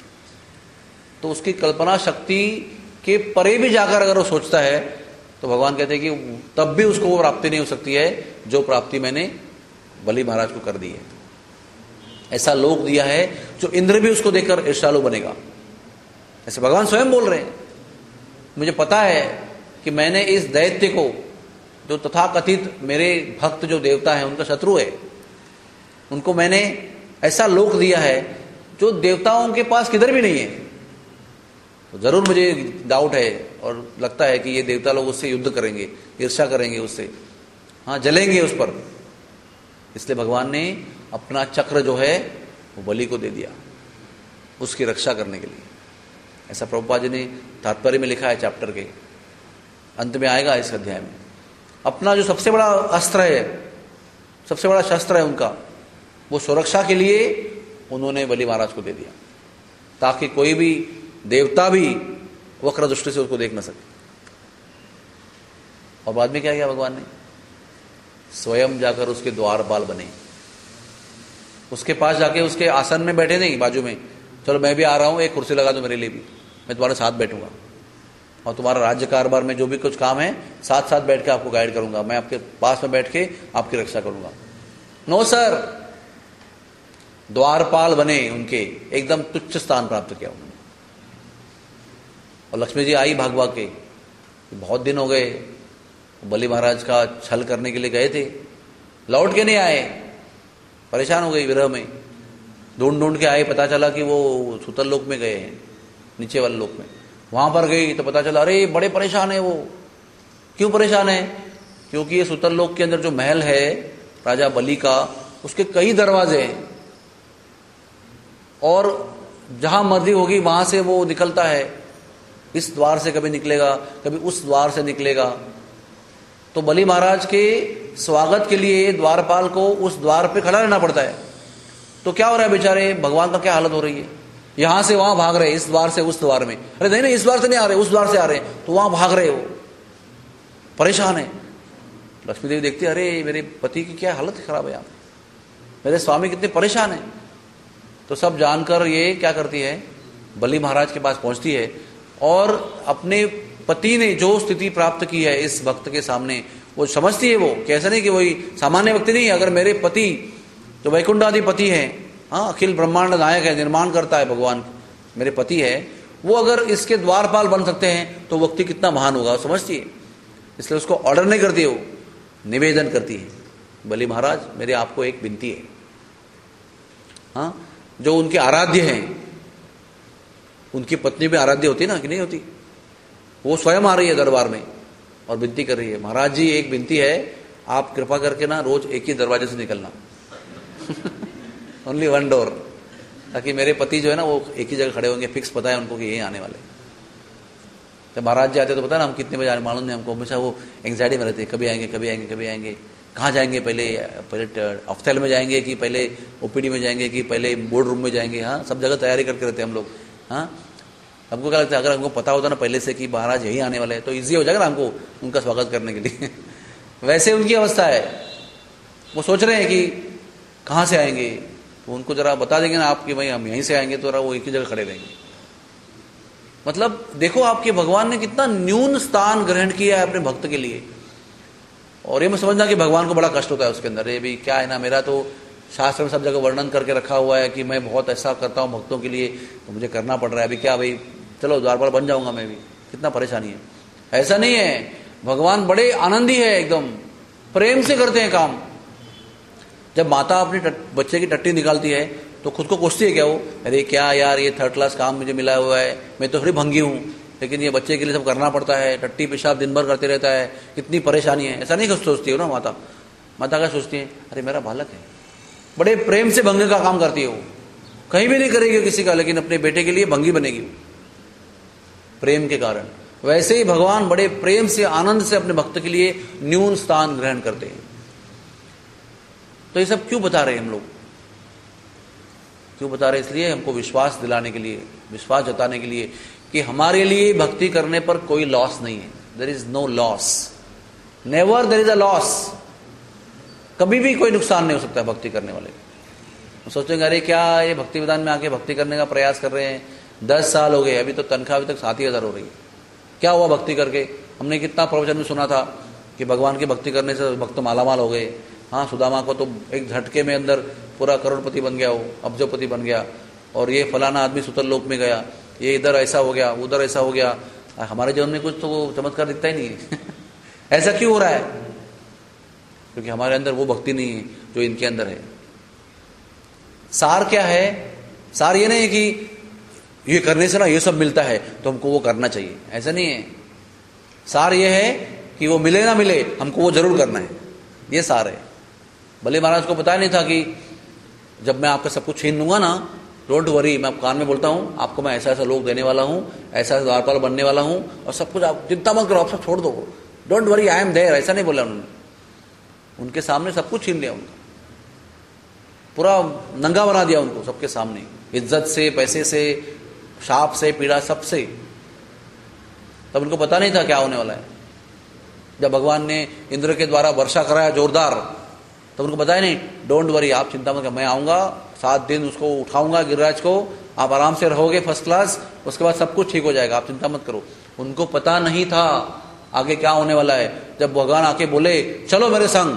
तो उसकी कल्पना शक्ति के परे भी जाकर अगर वो सोचता है, तो भगवान कहते हैं कि तब भी उसको वो प्राप्ति नहीं हो सकती है जो प्राप्ति मैंने बलि महाराज को कर दी है। ऐसा लोक दिया है जो इंद्र भी उसको देखकर ईर्ष्यालु बनेगा। ऐसे भगवान स्वयं बोल रहे हैं, मुझे पता है कि मैंने इस दैत्य को, जो तथाकथित मेरे भक्त जो देवता है उनका शत्रु है, उनको मैंने ऐसा लोक दिया है जो देवताओं के पास किधर भी नहीं है। तो जरूर मुझे डाउट है और लगता है कि ये देवता लोग उससे युद्ध करेंगे, ईर्ष्या करेंगे उससे, हाँ जलेंगे उस पर। इसलिए भगवान ने अपना चक्र जो है वो बलि को दे दिया उसकी रक्षा करने के लिए। ऐसा प्रभुपाद जी ने तात्पर्य में लिखा है, चैप्टर के अंत में आएगा इस अध्याय में। अपना जो सबसे बड़ा अस्त्र है, सबसे बड़ा शस्त्र है उनका, वो सुरक्षा के लिए उन्होंने बलि महाराज को दे दिया, ताकि कोई भी देवता भी वक्र दृष्टि से उसको देख न सके। और बाद में क्या किया भगवान ने? स्वयं जाकर उसके द्वारपाल बने, उसके पास जाके उसके आसन में बैठे नहीं बाजू में, चलो मैं भी आ रहा हूं, एक कुर्सी लगा दो मेरे लिए भी, मैं तुम्हारे साथ बैठूंगा और तुम्हारा राज्य कारोबार में जो भी कुछ काम है साथ साथ बैठ के आपको गाइड करूंगा, मैं आपके पास में बैठ के आपकी रक्षा करूंगा। नो सर, द्वारपाल बने, उनके एकदम तुच्छ स्थान प्राप्त किया उन्होंने। और लक्ष्मी जी आई भाग भाग के, बहुत दिन हो गए, बलि महाराज का छल करने के लिए गए थे, लौट के नहीं आए, परेशान हो गई विरह में, ढूंढ ढूंढ के आए, पता चला कि वो सुतल लोक में गए हैं, नीचे वाले लोक में। वहां पर गई तो पता चला अरे बड़े परेशान है वो। क्यों परेशान है? क्योंकि ये सुतल लोक के अंदर जो महल है राजा बलि का, उसके कई दरवाजे हैं और जहां मर्जी होगी वहां से वो निकलता है, इस द्वार से कभी निकलेगा, कभी उस द्वार से निकलेगा। तो बलि महाराज के स्वागत के लिए द्वारपाल को उस द्वार पे खड़ा रहना पड़ता है। तो क्या हो रहा है बेचारे भगवान का क्या हालत हो रही है, यहां से वहां भाग रहे, इस द्वार से उस द्वार में, अरे नहीं इस द्वार से नहीं आ रहे, उस द्वार से आ रहे, तो वहां भाग रहे, वो परेशान है। लक्ष्मी देवी देखती है, अरे मेरे पति की क्या हालत खराब है, यहाँ मेरे स्वामी कितने परेशान है। तो सब जानकर ये क्या करती है, बलि महाराज के पास पहुंचती है और अपने पति ने जो स्थिति प्राप्त की है इस भक्त के सामने वो समझती है। वो कैसा नहीं कि वही सामान्य व्यक्ति नहीं, अगर मेरे पति जो वैकुंठाधिपति हैं, हाँ अखिल ब्रह्मांड नायक है, निर्माण करता है भगवान, मेरे पति है, वो अगर इसके द्वारपाल बन सकते हैं तो व्यक्ति कितना महान होगा, समझती है। इसलिए उसको ऑर्डर नहीं करती, वो निवेदन करती है, बलि महाराज मेरे आपको एक विनती है। हाँ, जो उनके आराध्य हैं, उनकी पत्नी भी आराध्य होती है ना कि नहीं होती, वो स्वयं आ रही है दरबार में और विनती कर रही है, महाराज जी एक विनती है, आप कृपा करके ना रोज एक ही दरवाजे से निकलना ओनली वन डोर, ताकि मेरे पति जो है ना वो एक ही जगह खड़े होंगे, फिक्स पता है उनको कि यही आने वाले। तो महाराज जी आते तो पता है ना हम कितने बजे आने, मालूम नहीं हमको, हमेशा वो एंग्जाइटी में रहते हैं, कभी आएंगे कभी आएंगे कभी आएंगे, कहाँ जाएंगे, पहले ऑफ्थेल में जाएंगे कि पहले ओपीडी में जाएंगे कि पहले बोर्ड रूम में जाएंगे। हाँ, सब जगह तैयारी करके रहते हैं हम लोग। हाँ, हमको क्या लगता है, अगर हमको पता होता ना पहले से कि महाराज यही आने वाले हैं तो ईजी हो जाएगा ना हमको उनका स्वागत करने के लिए। वैसे उनकी अवस्था है, वो सोच रहे हैं कि कहाँ से आएंगे, तो उनको जरा बता देंगे ना आप कि भाई हम यहीं से आएंगे, तो जरा वो एक ही जगह खड़े रहेंगे। मतलब देखो आपके भगवान ने कितना न्यून स्थान ग्रहण किया है अपने भक्त के लिए। और ये मैं समझना कि भगवान को बड़ा कष्ट होता है उसके अंदर, ये भी क्या है ना, मेरा तो शास्त्र में सब जगह वर्णन करके रखा हुआ है कि मैं बहुत ऐसा करता हूँ भक्तों के लिए, तो मुझे करना पड़ रहा है। अभी क्या भाई, चलो द्वारपाल बन जाऊंगा मैं भी, कितना परेशानी है। ऐसा नहीं है, भगवान बड़े आनंदी है, एकदम प्रेम से करते हैं काम। जब माता अपनी बच्चे की टट्टी निकालती है तो खुद को कोसती है क्या वो, अरे क्या यार ये 3rd क्लास काम मुझे मिला हुआ है, मैं तो थोड़ी भंगी हूँ, लेकिन ये बच्चे के लिए सब करना पड़ता है, टट्टी पेशाब दिन भर करते रहता है, कितनी परेशानी है। ऐसा नहीं सोचती हो ना माता। माता क्या सोचती है, अरे मेरा बालक है। बड़े प्रेम से भंगे का काम करती है वो, कहीं भी नहीं करेगी किसी का, लेकिन अपने बेटे के लिए भंगी बनेगी प्रेम के कारण। वैसे ही भगवान बड़े प्रेम से आनंद से अपने भक्त के लिए न्यून स्थान ग्रहण करते हैं। तो ये सब क्यों बता रहे हैं हम लोग, क्यों बता रहे हैं? इसलिए हमको विश्वास दिलाने के लिए, विश्वास जताने के लिए कि हमारे लिए भक्ति करने पर कोई लॉस नहीं है। There is no loss, never there is a loss. कभी भी कोई नुकसान नहीं हो सकता भक्ति करने वाले। तो सोचेंगे अरे क्या ये भक्ति विधान में आके भक्ति करने का प्रयास कर रहे हैं, 10 साल हो गए, अभी तो तनख्वाह अभी तक 7,000 हो रही है, क्या हुआ भक्ति करके? हमने कितना प्रवचन में सुना था कि भगवान की भक्ति करने से भक्त मालामाल हो गए। हाँ, सुदामा को तो एक झटके में अंदर पूरा करोड़पति बन गया, वो अब्जोपति बन गया, और ये फलाना आदमी सुतल लोक में गया, ये इधर ऐसा हो गया, उधर ऐसा हो गया। हमारे जीवन में कुछ तो चमत्कार दिखता ही नहीं है। ऐसा क्यों हो रहा है? क्योंकि हमारे अंदर वो भक्ति नहीं है जो इनके अंदर है। सार क्या है? सार ये नहीं है कि ये करने से ना ये सब मिलता है तो हमको वो करना चाहिए, ऐसा नहीं है। सार ये है कि वो मिले ना मिले हमको वो जरूर करना है, ये सार है। बलि महाराज को पता नहीं था कि जब मैं आपका सब कुछ छीन लूंगा ना, डोंट वरी, मैं आप कान में बोलता हूँ आपको, मैं ऐसा ऐसा लोग देने वाला हूँ, ऐसा द्वारपाल बनने वाला हूँ, और सब कुछ आप चिंता मत करो, आप सब छोड़ दो, don't worry I am there, ऐसा नहीं बोला उन्होंने। उनके सामने सब कुछ छीन लिया, उनका पूरा नंगा बना दिया उनको सबके सामने, इज्जत से, पैसे से, शाप से, पीड़ा सबसे। तब उनको पता नहीं था क्या होने वाला है। जब भगवान ने इंद्र के द्वारा वर्षा कराया जोरदार, तब उनको बताया नहीं, डोंट वरी, आप चिंता मत करो, मैं आऊंगा 7 दिन उसको उठाऊंगा गिरिराज को, आप आराम से रहोगे फर्स्ट क्लास, उसके बाद सब कुछ ठीक हो जाएगा, आप चिंता मत करो। उनको पता नहीं था आगे क्या होने वाला है। जब भगवान आके बोले चलो मेरे संग,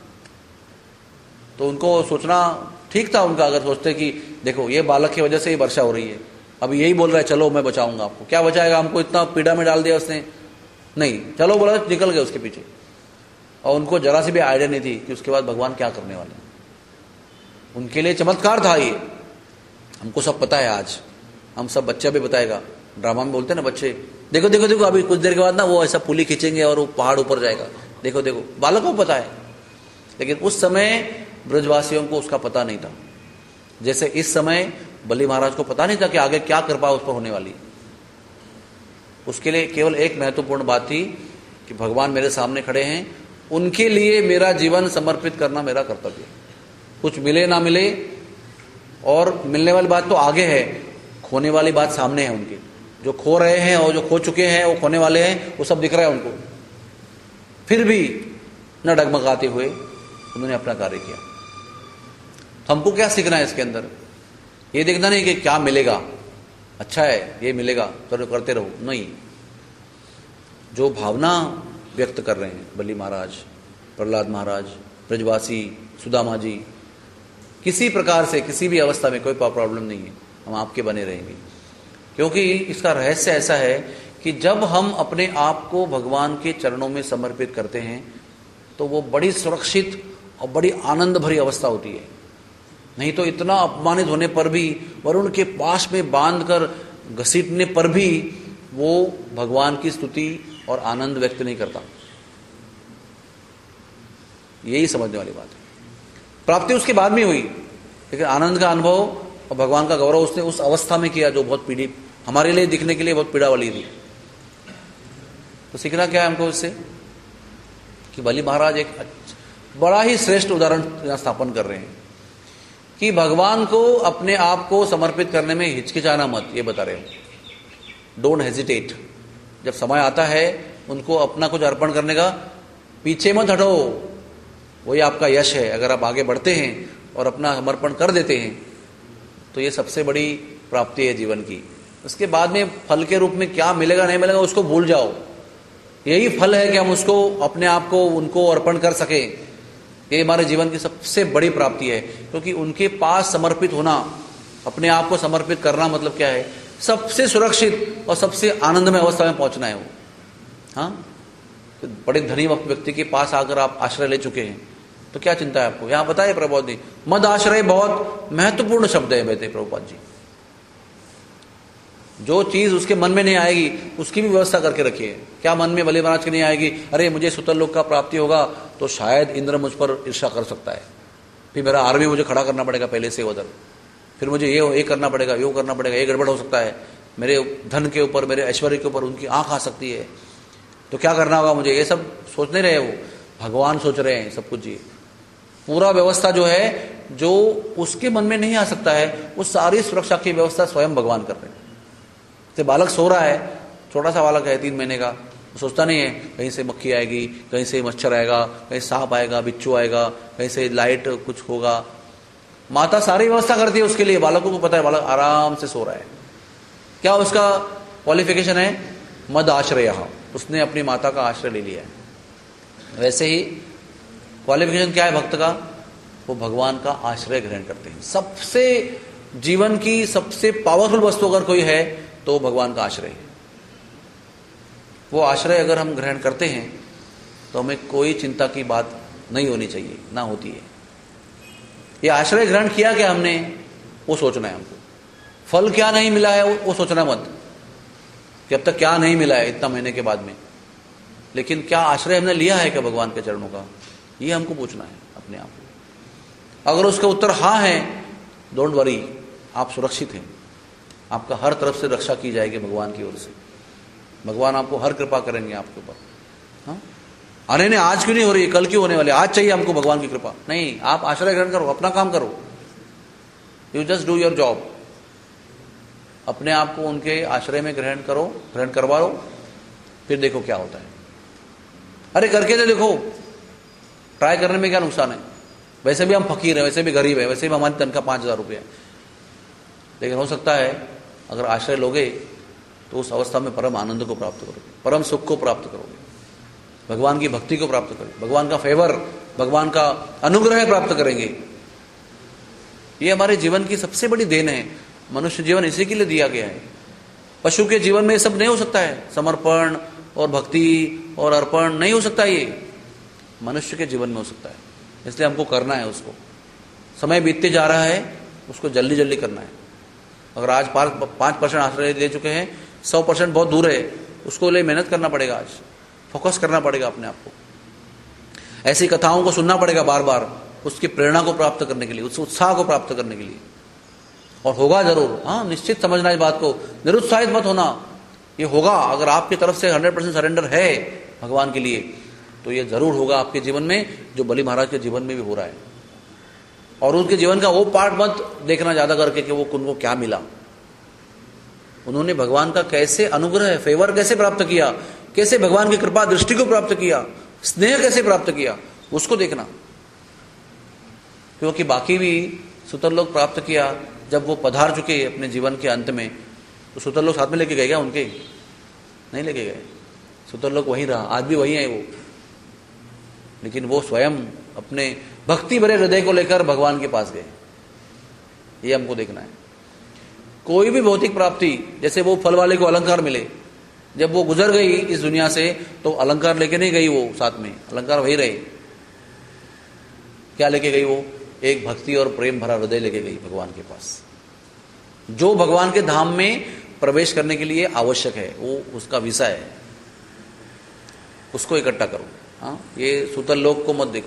तो उनको सोचना ठीक था उनका, अगर सोचते कि देखो ये बालक की वजह से ही वर्षा हो रही है, अब यही बोल रहा है चलो मैं बचाऊंगा आपको, क्या बचाएगा हमको, इतना पीड़ा में डाल दिया उसने, नहीं, चलो बोला, निकल गए उसके पीछे। और उनको जरा सी भी आइडिया नहीं थी कि उसके बाद भगवान क्या करने वाले हैं। उनके लिए चमत्कार था ये, हमको सब पता है। आज हम सब, बच्चा भी बताएगा, ड्रामा में बोलते हैं ना बच्चे, देखो देखो देखो अभी कुछ देर के बाद ना वो ऐसा पुली खींचेंगे और वो पहाड़ ऊपर जाएगा, देखो देखो, बालक को पता है। लेकिन उस समय ब्रजवासियों को उसका पता नहीं था, जैसे इस समय बलि महाराज को पता नहीं था कि आगे क्या कृपा उस पर होने वाली। उसके लिए केवल एक महत्वपूर्ण बात थी कि भगवान मेरे सामने खड़े हैं, उनके लिए मेरा जीवन समर्पित करना मेरा कर्तव्य है। कुछ मिले ना मिले, और मिलने वाली बात तो आगे है, खोने वाली बात सामने है। उनके जो खो रहे हैं और जो खो चुके हैं, वो खोने वाले हैं, वो सब दिख रहा है उनको। फिर भी न डगमगाते हुए उन्होंने अपना कार्य किया। तो हमको क्या सीखना है इसके अंदर? ये देखना नहीं कि क्या मिलेगा, अच्छा है ये मिलेगा तो करते रहो, नहीं। जो भावना व्यक्त कर रहे हैं बलि महाराज, प्रहलाद महाराज, ब्रजवासी, सुदामा जी, किसी प्रकार से किसी भी अवस्था में कोई प्रॉब्लम नहीं है, हम आपके बने रहेंगे। क्योंकि इसका रहस्य ऐसा है कि जब हम अपने आप को भगवान के चरणों में समर्पित करते हैं तो वो बड़ी सुरक्षित और बड़ी आनंद भरी अवस्था होती है। नहीं तो इतना अपमानित होने पर भी, वरुण के पास में बांधकर घसीटने पर भी वो भगवान की स्तुति और आनंद व्यक्त नहीं करता। यही समझने वाली बात है। प्राप्ति उसके बाद में हुई, लेकिन आनंद का अनुभव और भगवान का गौरव उसने उस अवस्था में किया जो बहुत पीड़ी, हमारे लिए दिखने के लिए बहुत पीड़ा वाली थी। तो सीखना क्या है हमको इससे? कि बलि महाराज एक बड़ा ही श्रेष्ठ उदाहरण यहाँ स्थापन कर रहे हैं कि भगवान को अपने आप को समर्पित करने में हिचकिचाना मत, ये बता रहे हो। Don't hesitate. जब समय आता है उनको अपना कुछ अर्पण करने का, पीछे मत हटो, वही आपका यश है। अगर आप आगे बढ़ते हैं और अपना समर्पण कर देते हैं तो ये सबसे बड़ी प्राप्ति है जीवन की। उसके बाद में फल के रूप में क्या मिलेगा नहीं मिलेगा उसको भूल जाओ। यही फल है कि हम उसको अपने आप को उनको अर्पण कर सके। ये हमारे जीवन की सबसे बड़ी प्राप्ति है, क्योंकि उनके पास समर्पित होना, अपने आप को समर्पित करना मतलब क्या है? सबसे सुरक्षित और सबसे आनंदमय अवस्था में पहुंचना है वो। हाँ, तो बड़े धनी व्यक्ति के पास आकर आप आश्रय ले चुके हैं तो क्या चिंता है आपको? यहां बताइए प्रभुपाद जी, मद आश्रय बहुत महत्वपूर्ण शब्द है बेटे प्रभुपाद जी। जो चीज उसके मन में नहीं आएगी उसकी भी व्यवस्था करके रखिए। क्या मन में बलि महाराज की नहीं आएगी, अरे मुझे सुतल लोक का प्राप्ति होगा तो शायद इंद्र मुझ पर ईर्ष्या कर सकता है, फिर मेरा आर्मी मुझे खड़ा करना पड़ेगा पहले से उधर, फिर मुझे ये करना पड़ेगा, यो करना पड़ेगा, ये गड़बड़ हो सकता है, मेरे धन के ऊपर, मेरे ऐश्वर्य के ऊपर उनकी आंख आ सकती है, तो क्या करना होगा मुझे? ये सब सोच नहीं रहे वो, भगवान सोच रहे हैं सब कुछ जी। पूरा व्यवस्था जो है, जो उसके मन में नहीं आ सकता है, उस सारी सुरक्षा की व्यवस्था स्वयं भगवान कर रहे हैं। जैसे बालक सो रहा है, छोटा सा बालक है 3 महीने का, सोचता नहीं है कहीं से मक्खी आएगी, कहीं से मच्छर आएगा, कहीं सांप आएगा, बिच्छू आएगा, कहीं से लाइट कुछ होगा। माता सारी व्यवस्था करती है उसके लिए, बालकों को पता है बालक आराम से सो रहा है। क्या उसका क्वालिफिकेशन है? मद आश्रय, उसने अपनी माता का आश्रय ले लिया है। वैसे ही क्वालिफिकेशन क्या है भक्त का? वो भगवान का आश्रय ग्रहण करते हैं। सबसे जीवन की सबसे पावरफुल वस्तु अगर कोई है तो भगवान का आश्रय है। वो आश्रय अगर हम ग्रहण करते हैं तो हमें कोई चिंता की बात नहीं होनी चाहिए, ना होती है। ये आश्रय ग्रहण किया क्या हमने, वो सोचना है हमको। फल क्या नहीं मिला है वो सोचना मत कि अब तक क्या नहीं मिला है इतना महीने के बाद में, लेकिन क्या आश्रय हमने लिया है क्या भगवान के चरणों का, ये हमको पूछना है अपने आप को। अगर उसका उत्तर हाँ है, डोंट वरी, आप सुरक्षित हैं। आपका हर तरफ से रक्षा की जाएगी भगवान की ओर से। भगवान आपको हर कृपा करेंगे आपके ऊपर। हाँ, अरे नहीं आज क्यों नहीं हो रही, कल क्यों होने वाले, आज चाहिए हमको भगवान की कृपा। नहीं, आप आश्रय ग्रहण करो, अपना काम करो, you just do your job. अपने आप को उनके आश्रय में ग्रहण करो, ग्रहण करवा लो, फिर देखो क्या होता है। अरे करके तो देखो, ट्राई करने में क्या नुकसान है? वैसे भी हम फकीर हैं, वैसे भी गरीब है, वैसे भी हमारी तनख्वाह 5,000 रुपये है, लेकिन हो सकता है अगर आश्रय लोगे तो उस अवस्था में परम आनंद को प्राप्त करोगे, परम सुख को प्राप्त करोगे, भगवान की भक्ति को प्राप्त करोगे, भगवान का फेवर, भगवान का अनुग्रह प्राप्त करेंगे। ये हमारे जीवन की सबसे बड़ी देन है। मनुष्य जीवन इसी के लिए दिया गया है। पशु के जीवन में ये सब नहीं हो सकता है, समर्पण और भक्ति और अर्पण नहीं हो सकता, ये मनुष्य के जीवन में हो सकता है। इसलिए हमको करना है उसको। समय बीतते जा रहा है, उसको जल्दी जल्दी करना है। अगर आज 5% आश्रय दे चुके हैं, 100% बहुत दूर है, उसको लिए मेहनत करना पड़ेगा। आज फोकस करना पड़ेगा अपने आप को। ऐसी कथाओं को सुनना पड़ेगा बार बार, उसकी प्रेरणा को प्राप्त करने के लिए, उस उत्साह को प्राप्त करने के लिए। और होगा जरूर, हाँ, निश्चित समझना इस बात को, निरुत्साहित मत होना। ये होगा, अगर आपकी तरफ से 100% सरेंडर है भगवान के लिए तो ये जरूर होगा आपके जीवन में, जो बलि महाराज के जीवन में भी हो रहा है। और उनके जीवन का वो पार्ट मत देखना ज्यादा करके कि वो उनको क्या मिला, उन्होंने भगवान का कैसे अनुग्रह, फेवर कैसे प्राप्त किया, कैसे भगवान की कृपा दृष्टि को प्राप्त किया, स्नेह कैसे प्राप्त किया, उसको देखना। क्योंकि बाकी भी सुतल लोग प्राप्त किया, जब वो पधार चुके अपने जीवन के अंत में, तो सुतल लोग साथ में लेके गए क्या उनके? नहीं लेके गए। सुतल लोग वहीं रहा, आज भी वही है वो, लेकिन वो स्वयं अपने भक्ति भरे हृदय को लेकर भगवान के पास गए। ये हमको देखना है। कोई भी भौतिक प्राप्ति, जैसे वो फल वाले को अलंकार मिले, जब वो गुजर गई इस दुनिया से तो अलंकार लेके नहीं गई वो साथ में, अलंकार वही रहे। क्या लेके गई वो? एक भक्ति और प्रेम भरा हृदय लेके गई भगवान के पास। जो भगवान के धाम में प्रवेश करने के लिए आवश्यक है, वो उसका विषय है, उसको इकट्ठा करो। हाँ, ये सुतल लोक को मत देखो,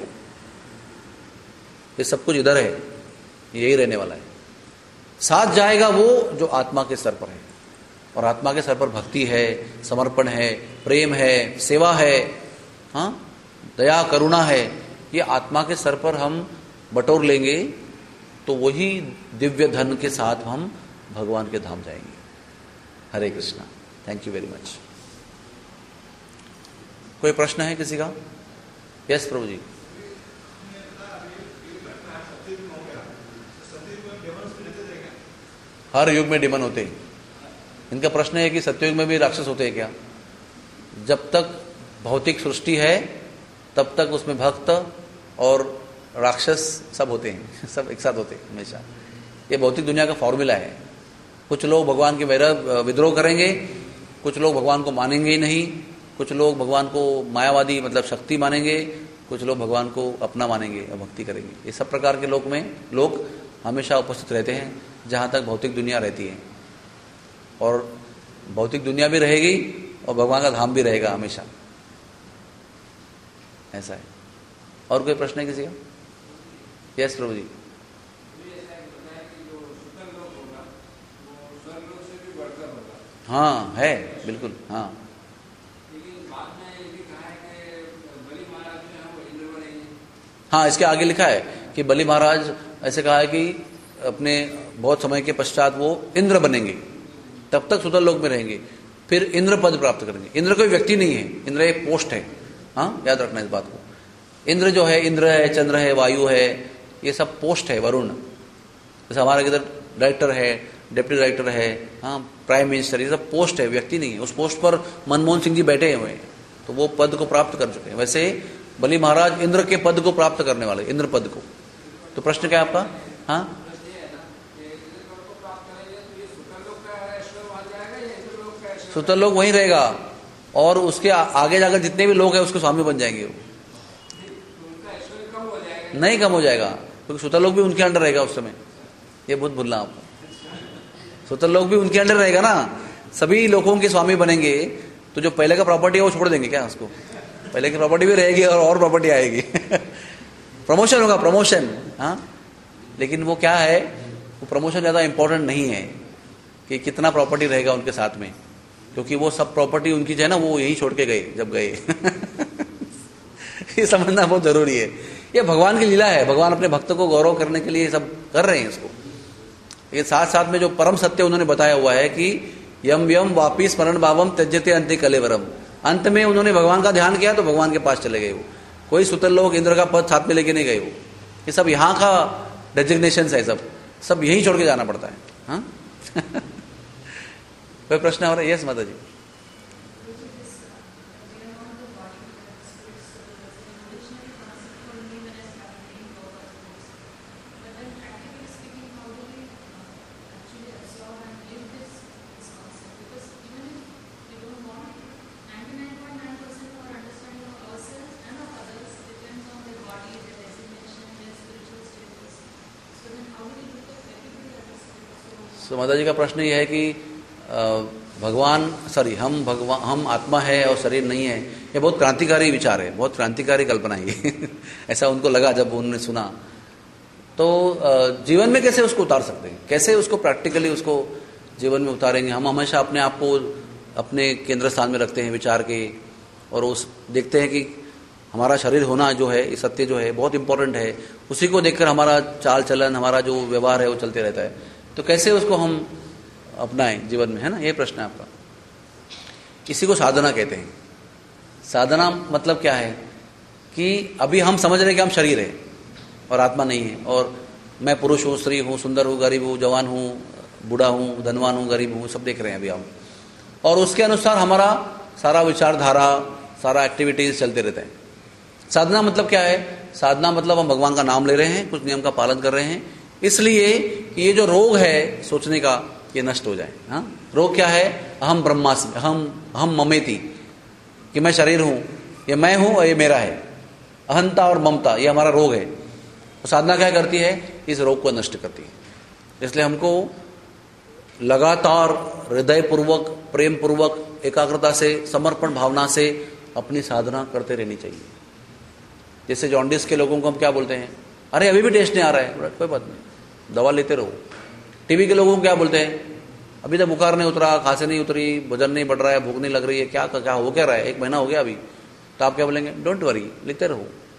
ये सब कुछ इधर है, यही रहने वाला है। साथ जाएगा वो जो आत्मा के स्तर पर है, और आत्मा के स्तर पर भक्ति है, समर्पण है, प्रेम है, सेवा है, हाँ, दया करुणा है, ये आत्मा के सर पर हम बटोर लेंगे तो वही दिव्य धन के साथ हम भगवान के धाम जाएंगे। Hare Krishna. Thank you very much. कोई प्रश्न है किसी का? यस प्रभु जी। हर युग में डिमन होते हैं। इनका प्रश्न है कि सत्ययुग में भी राक्षस होते हैं क्या? जब तक भौतिक सृष्टि है तब तक उसमें भक्त और राक्षस सब होते हैं, सब एक साथ होते हैं हमेशा। ये भौतिक दुनिया का फॉर्मूला है। कुछ लोग भगवान के विद्रोह करेंगे, कुछ लोग भगवान को मानेंगे ही नहीं, कुछ लोग भगवान को मायावादी मतलब शक्ति मानेंगे, कुछ लोग भगवान को अपना मानेंगे और भक्ति करेंगे। ये सब प्रकार के लोग हमेशा उपस्थित रहते हैं जहाँ तक भौतिक दुनिया रहती है, और भौतिक दुनिया भी रहेगी और भगवान का धाम भी रहेगा हमेशा। ऐसा है। और कोई प्रश्न है किसी का? यस प्रभु जी। हाँ है, बिल्कुल। हाँ हाँ, इसके आगे लिखा है कि बलि महाराज ऐसे कहा है कि अपने बहुत समय के पश्चात वो इंद्र बनेंगे, तब तक सुतल लोक में रहेंगे, फिर इंद्र पद प्राप्त करेंगे। इंद्र कोई व्यक्ति नहीं है, इंद्र एक पोस्ट है। हाँ, याद रखना इस बात को। इंद्र जो है, इंद्र है, चंद्र है, वायु है, ये सब पोस्ट है। वरुण जैसे हमारे इधर डायरेक्टर है, डिप्टी डायरेक्टर है, हाँ, प्राइम मिनिस्टर, ये सब पोस्ट है, व्यक्ति नहीं है। उस पोस्ट पर मनमोहन सिंह जी बैठे हुए हैं, तो वो पद को प्राप्त कर चुके हैं। वैसे बलि महाराज इंद्र के पद को प्राप्त करने वाले, इंद्र पद को। तो प्रश्न क्या है आपका? हाँ, सुतल लोग वहीं रहेगा और उसके आगे जाकर जितने भी लोग हैं उसके स्वामी बन जाएंगे। वो नहीं कम हो जाएगा, क्योंकि सुतल लोग भी उनके अंडर रहेगा उस समय। ये बहुत भूलना आपको, सुतल लोग भी उनके अंडर रहेगा ना, सभी लोगों के स्वामी बनेंगे। तो जो पहले का प्रॉपर्टी है वो छोड़ देंगे क्या उसको? पहले की प्रॉपर्टी भी रहेगी और प्रॉपर्टी आएगी। प्रमोशन होगा, प्रमोशन। हाँ, लेकिन वो क्या है, वो प्रमोशन ज्यादा इंपॉर्टेंट नहीं है कि कितना प्रॉपर्टी रहेगा उनके साथ में, क्योंकि वो सब प्रॉपर्टी उनकी जो है ना, वो यही छोड़ के गए जब गए। ये समझना बहुत जरूरी है। ये भगवान की लीला है, भगवान अपने भक्त को गौरव करने के लिए सब कर रहे हैं इसको। ये साथ साथ में जो परम सत्य उन्होंने बताया हुआ है कि यम यम वापी स्मरण भावम त्यजते अंते कलेवरम। अंत में उन्होंने भगवान का ध्यान किया तो भगवान के पास चले गए। वो कोई सुतल लोग इंद्र का पद साथ में लेके नहीं गए। वो ये सब यहाँ का डेजिग्नेशन है, सब यही छोड़ के जाना पड़ता है। हाँ। कोई प्रश्न हो रहा है? यस माता जी। तो माता जी का प्रश्न ये है कि हम आत्मा है और शरीर नहीं है। ये बहुत क्रांतिकारी विचार है, बहुत क्रांतिकारी कल्पना है ये। ऐसा उनको लगा जब उन्होंने सुना। तो जीवन में कैसे उसको उतार सकते हैं, कैसे उसको प्रैक्टिकली उसको जीवन में उतारेंगे? हम हमेशा अपने आप को अपने केंद्र स्थान में रखते हैं विचार के, और उस देखते हैं कि हमारा शरीर होना जो है, ये सत्य जो है बहुत इंपॉर्टेंट है। उसी को देखकर हमारा चाल चलन, हमारा जो व्यवहार है वो चलते रहता है। तो कैसे उसको हम अपनाएं जीवन में, है ना? ये प्रश्न है आपका। इसी को साधना कहते हैं। साधना मतलब क्या है कि अभी हम समझ रहे हैं कि हम शरीर है और आत्मा नहीं है, और मैं पुरुष हूँ, स्त्री हूँ, सुंदर हूँ, गरीब हूँ, जवान हूँ, बूढ़ा हूँ, धनवान हूँ, गरीब हूँ, सब देख रहे हैं अभी हम। और उसके अनुसार हमारा सारा विचारधारा, सारा एक्टिविटीज चलते रहते हैं। साधना मतलब क्या है? साधना मतलब हम भगवान का नाम ले रहे हैं, कुछ नियम का पालन कर रहे हैं, इसलिए कि ये जो रोग है सोचने का, ये नष्ट हो जाए। हाँ, रोग क्या है? अहम ब्रह्मास्मि, हम ममेति, कि मैं शरीर हूं, ये मैं हूं और ये मेरा है। अहंता और ममता, ये हमारा रोग है। तो साधना क्या करती है? इस रोग को नष्ट करती है। इसलिए हमको लगातार हृदय पूर्वक, प्रेम पूर्वक, एकाग्रता से, समर्पण भावना से अपनी साधना करते रहनी चाहिए। जैसे जॉन्डिस के लोगों को हम क्या बोलते हैं? अरे अभी भी टेस्ट नहीं आ रहा है, कोई बात नहीं, दवा लेते रहो। टीबी के लोगों को क्या बोलते हैं? अभी तक बुखार नहीं उतरा, खांसी नहीं उतरी, वजन नहीं बढ़ रहा है, भूख नहीं लग रही है, क्या हो क्या रहा है, 1 महीना हो गया अभी। तो आप क्या बोलेंगे? डोंट वरी, लेते रहो।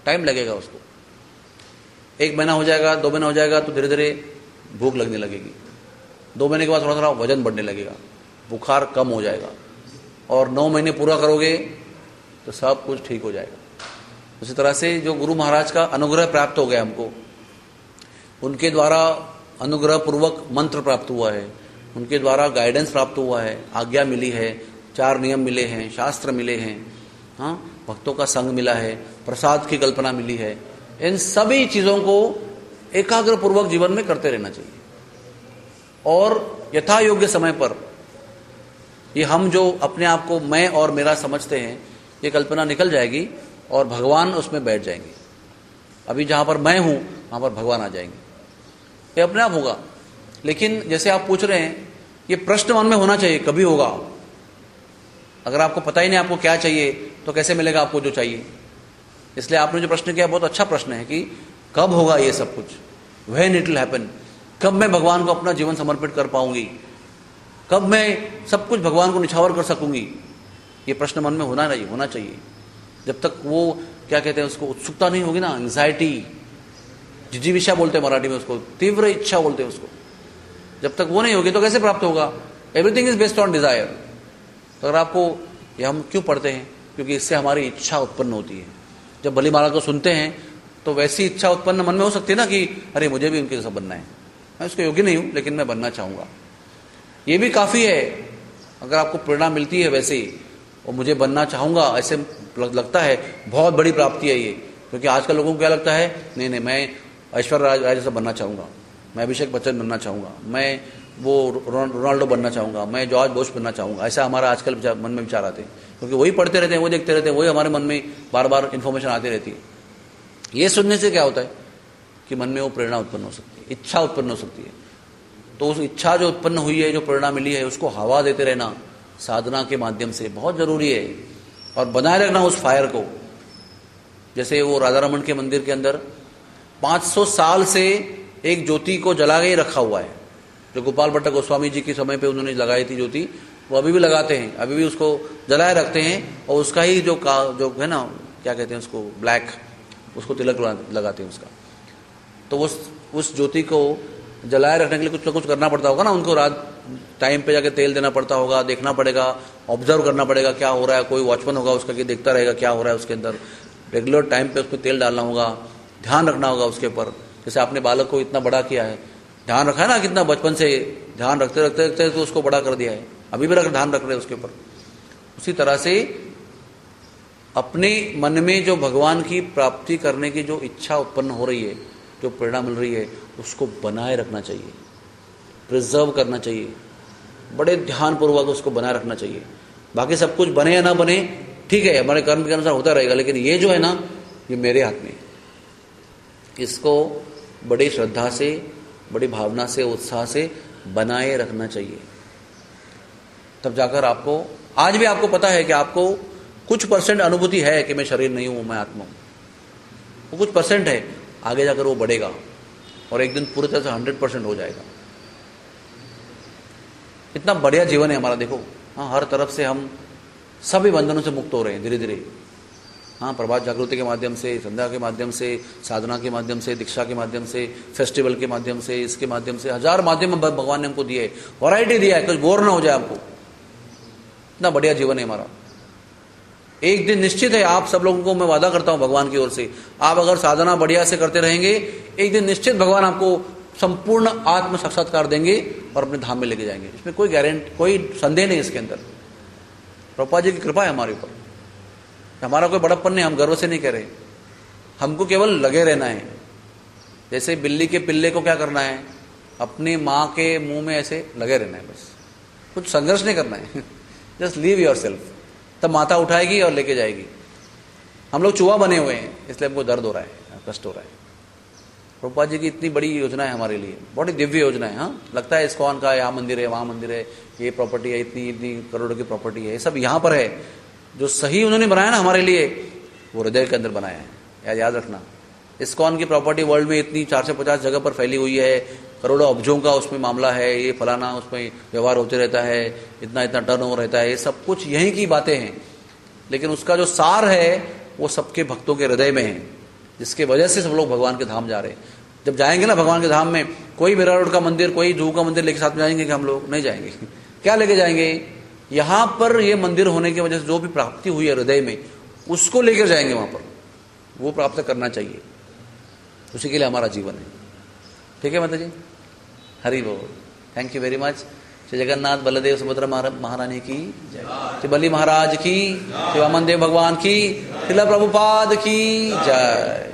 टाइम लगेगा उसको। 1 महीना हो जाएगा, 2 महीना हो जाएगा तो धीरे धीरे भूख लगने लगेगी। 2 महीने के बाद थोड़ा थोड़ा वजन बढ़ने लगेगा, बुखार कम हो जाएगा, और 9 महीने पूरा करोगे तो सब कुछ ठीक हो जाएगा। उसी तरह से जो गुरु महाराज का अनुग्रह प्राप्त हो गया हमको, उनके द्वारा अनुग्रह पूर्वक मंत्र प्राप्त हुआ है, उनके द्वारा गाइडेंस प्राप्त हुआ है, आज्ञा मिली है, 4 नियम मिले हैं, शास्त्र मिले हैं, हाँ, भक्तों का संग मिला है, प्रसाद की कल्पना मिली है। इन सभी चीज़ों को एकाग्र पूर्वक जीवन में करते रहना चाहिए, और यथा योग्य समय पर ये हम जो अपने आप को मैं और मेरा समझते हैं, ये कल्पना निकल जाएगी और भगवान उसमें बैठ जाएंगे। अभी जहाँ पर मैं हूँ वहाँ पर भगवान आ जाएंगे, ये अपने आप होगा। लेकिन जैसे आप पूछ रहे हैं, ये प्रश्न मन में होना चाहिए, कभी होगा। अगर आपको पता ही नहीं आपको क्या चाहिए तो कैसे मिलेगा आपको जो चाहिए। इसलिए आपने जो प्रश्न किया बहुत अच्छा प्रश्न है कि कब होगा ये सब कुछ, व्हेन इट विल हैपन, कब मैं भगवान को अपना जीवन समर्पित कर पाऊंगी, कब मैं सब कुछ भगवान को निछावर कर सकूंगी। ये प्रश्न मन में होना चाहिए। जब तक वो क्या कहते हैं उसको, उत्सुकता नहीं होगी ना, एंजाइटी, जिजीविषा बोलते हैं मराठी में उसको, तीव्र इच्छा बोलते हैं उसको, जब तक वो नहीं होगी तो कैसे प्राप्त होगा। Everything is based on desire. तो अगर आपको, ये हम क्यों पढ़ते हैं, क्योंकि इससे हमारी इच्छा उत्पन्न होती है। जब बलि महाराज को सुनते हैं तो वैसी इच्छा उत्पन्न मन में हो सकती है ना कि अरे मुझे भी उनके जैसा बनना है, मैं उसके योग्य नहीं हूं लेकिन मैं बनना चाहूंगा। ये भी काफी है। अगर आपको प्रेरणा मिलती है वैसे ही, और मुझे बनना चाहूंगा ऐसे लगता है, बहुत बड़ी प्राप्ति है ये। क्योंकि आजकल लोगों को क्या लगता है, नहीं मैं ऐश्वर्या राय जैसा बनना चाहूंगा, मैं अभिषेक बच्चन बनना चाहूंगा, मैं वो रोनाल्डो बनना चाहूंगा, मैं जॉर्ज बुश बनना चाहूंगा। ऐसा हमारा आजकल मन में विचार आते हैं, क्योंकि वही पढ़ते रहते हैं, वो देखते रहते हैं, वही हमारे मन में बार बार इन्फॉर्मेशन आती रहती है। ये सुनने से क्या होता है कि मन में वो प्रेरणा उत्पन्न हो सकती है, इच्छा उत्पन्न हो सकती है। तो उस इच्छा जो उत्पन्न हुई है, जो प्रेरणा मिली है, उसको हवा देते रहना साधना के माध्यम से बहुत जरूरी है, और बनाए रखना उस फायर को। जैसे वो राधा रमन के मंदिर के अंदर 500 साल से एक ज्योति को जला के ही रखा हुआ है, जो गोपाल भट्ट गोस्वामी जी के समय पे उन्होंने लगाई थी ज्योति, वो अभी भी लगाते हैं, अभी भी उसको जलाए रखते हैं। और उसका ही जो है ना, क्या कहते हैं उसको, ब्लैक, उसको तिलक लगाते हैं उसका। तो उस ज्योति को जलाए रखने के लिए कुछ ना कुछ करना पड़ता होगा ना उनको। रात टाइम पे जाके तेल देना पड़ता होगा, देखना पड़ेगा, ऑब्जर्व करना पड़ेगा क्या हो रहा है। कोई वॉचमैन होगा उसका कि देखता रहेगा क्या हो रहा है उसके अंदर। रेगुलर टाइम पे उसमें तेल डालना होगा, ध्यान रखना होगा उसके ऊपर। जैसे आपने बालक को इतना बड़ा किया है, ध्यान रखा है ना, कितना बचपन से ध्यान रखते रखते रखते तो उसको बड़ा कर दिया है, अभी भी ध्यान रख रहे हैं उसके ऊपर। उसी तरह से अपने मन में जो भगवान की प्राप्ति करने की जो इच्छा उत्पन्न हो रही है, जो प्रेरणा मिल रही है, उसको बनाए रखना चाहिए, प्रिजर्व करना चाहिए, बड़े ध्यानपूर्वक उसको बनाए रखना चाहिए। बाकी सब कुछ बने या ना बने ठीक है, हमारे कर्म के अनुसार होता रहेगा, लेकिन ये जो है ना, ये मेरे हाथ में। इसको बड़ी श्रद्धा से, बड़ी भावना से, उत्साह से बनाए रखना चाहिए। तब जाकर आपको, आज भी आपको पता है कि आपको कुछ परसेंट अनुभूति है कि मैं शरीर नहीं हूं, मैं आत्मा हूं, वो कुछ परसेंट है। आगे जाकर वो बढ़ेगा और एक दिन पूरी तरह से 100% हो जाएगा। इतना बढ़िया जीवन है हमारा, देखो। हाँ, हर तरफ से हम सभी बंधनों से मुक्त हो रहे हैं धीरे धीरे। हाँ, प्रभात जागृति के माध्यम से, संध्या के माध्यम से, साधना के माध्यम से, दीक्षा के माध्यम से, फेस्टिवल के माध्यम से, इसके माध्यम से, हजार माध्यम भगवान ने हमको दिए, वैरायटी दिया है, कुछ बोर ना हो जाए आपको। इतना बढ़िया जीवन है हमारा। एक दिन निश्चित है, आप सब लोगों को मैं वादा करता हूं भगवान की ओर से, आप अगर साधना बढ़िया से करते रहेंगे, एक दिन निश्चित भगवान आपको संपूर्ण आत्म साक्षात्कार देंगे और अपने धाम में लेके जाएंगे। इसमें कोई गारंटी, कोई संदेह नहीं इसके अंदर। प्रभुपाद जी की कृपा है हमारे ऊपर, हमारा कोई बड़प्पन नहीं, हम गर्व से नहीं कह रहे, हमको केवल लगे रहना है। जैसे बिल्ली के पिल्ले को क्या करना है, अपनी माँ के मुंह में ऐसे लगे रहना है, बस कुछ संघर्ष नहीं करना है। जस्ट लीव योर सेल्फ, तब माता उठाएगी और लेके जाएगी। हम लोग चूहा बने हुए हैं, इसलिए हमको दर्द हो रहा है, कष्ट हो रहा है। प्रभुपाद जी की इतनी बड़ी योजना है हमारे लिए, बहुत ही दिव्य योजना है। हाँ, लगता है इस्कॉन का यहाँ मंदिर है, वहाँ मंदिर है, ये प्रॉपर्टी है, इतनी इतनी करोड़ों की प्रॉपर्टी है, ये सब यहाँ पर है। जो सही उन्होंने बनाया ना हमारे लिए, वो हृदय के अंदर बनाया है। याद रखना, इस्कॉन की प्रॉपर्टी वर्ल्ड में इतनी 450 जगह पर फैली हुई है, करोड़ों अब्जों का उसमें मामला है, ये फलाना उसमें व्यवहार होते रहता है, इतना इतना टर्नओवर रहता है, ये सब कुछ यहीं की बातें हैं। लेकिन उसका जो सार है वो सबके भक्तों के हृदय में है। जिसके वजह से सब लोग भगवान के धाम जा रहे हैं। जब जाएंगे ना भगवान के धाम में, कोई मीरा रोड का मंदिर, कोई जूहू का मंदिर लेके साथ में जाएंगे कि हम लोग नहीं जाएंगे। क्या लेके जाएंगे? यहाँ पर ये मंदिर होने की वजह से जो भी प्राप्ति हुई है हृदय में, उसको लेकर जाएंगे वहां पर, वो प्राप्त करना चाहिए। उसी के लिए हमारा जीवन है। ठीक है माता जी, हरि बोल। Thank you very much. Shri Jagannath Baldev Subhadra महारानी की जय, श्री बली महाराज की, श्री वामन देव भगवान की, श्रील प्रभुपाद की जय।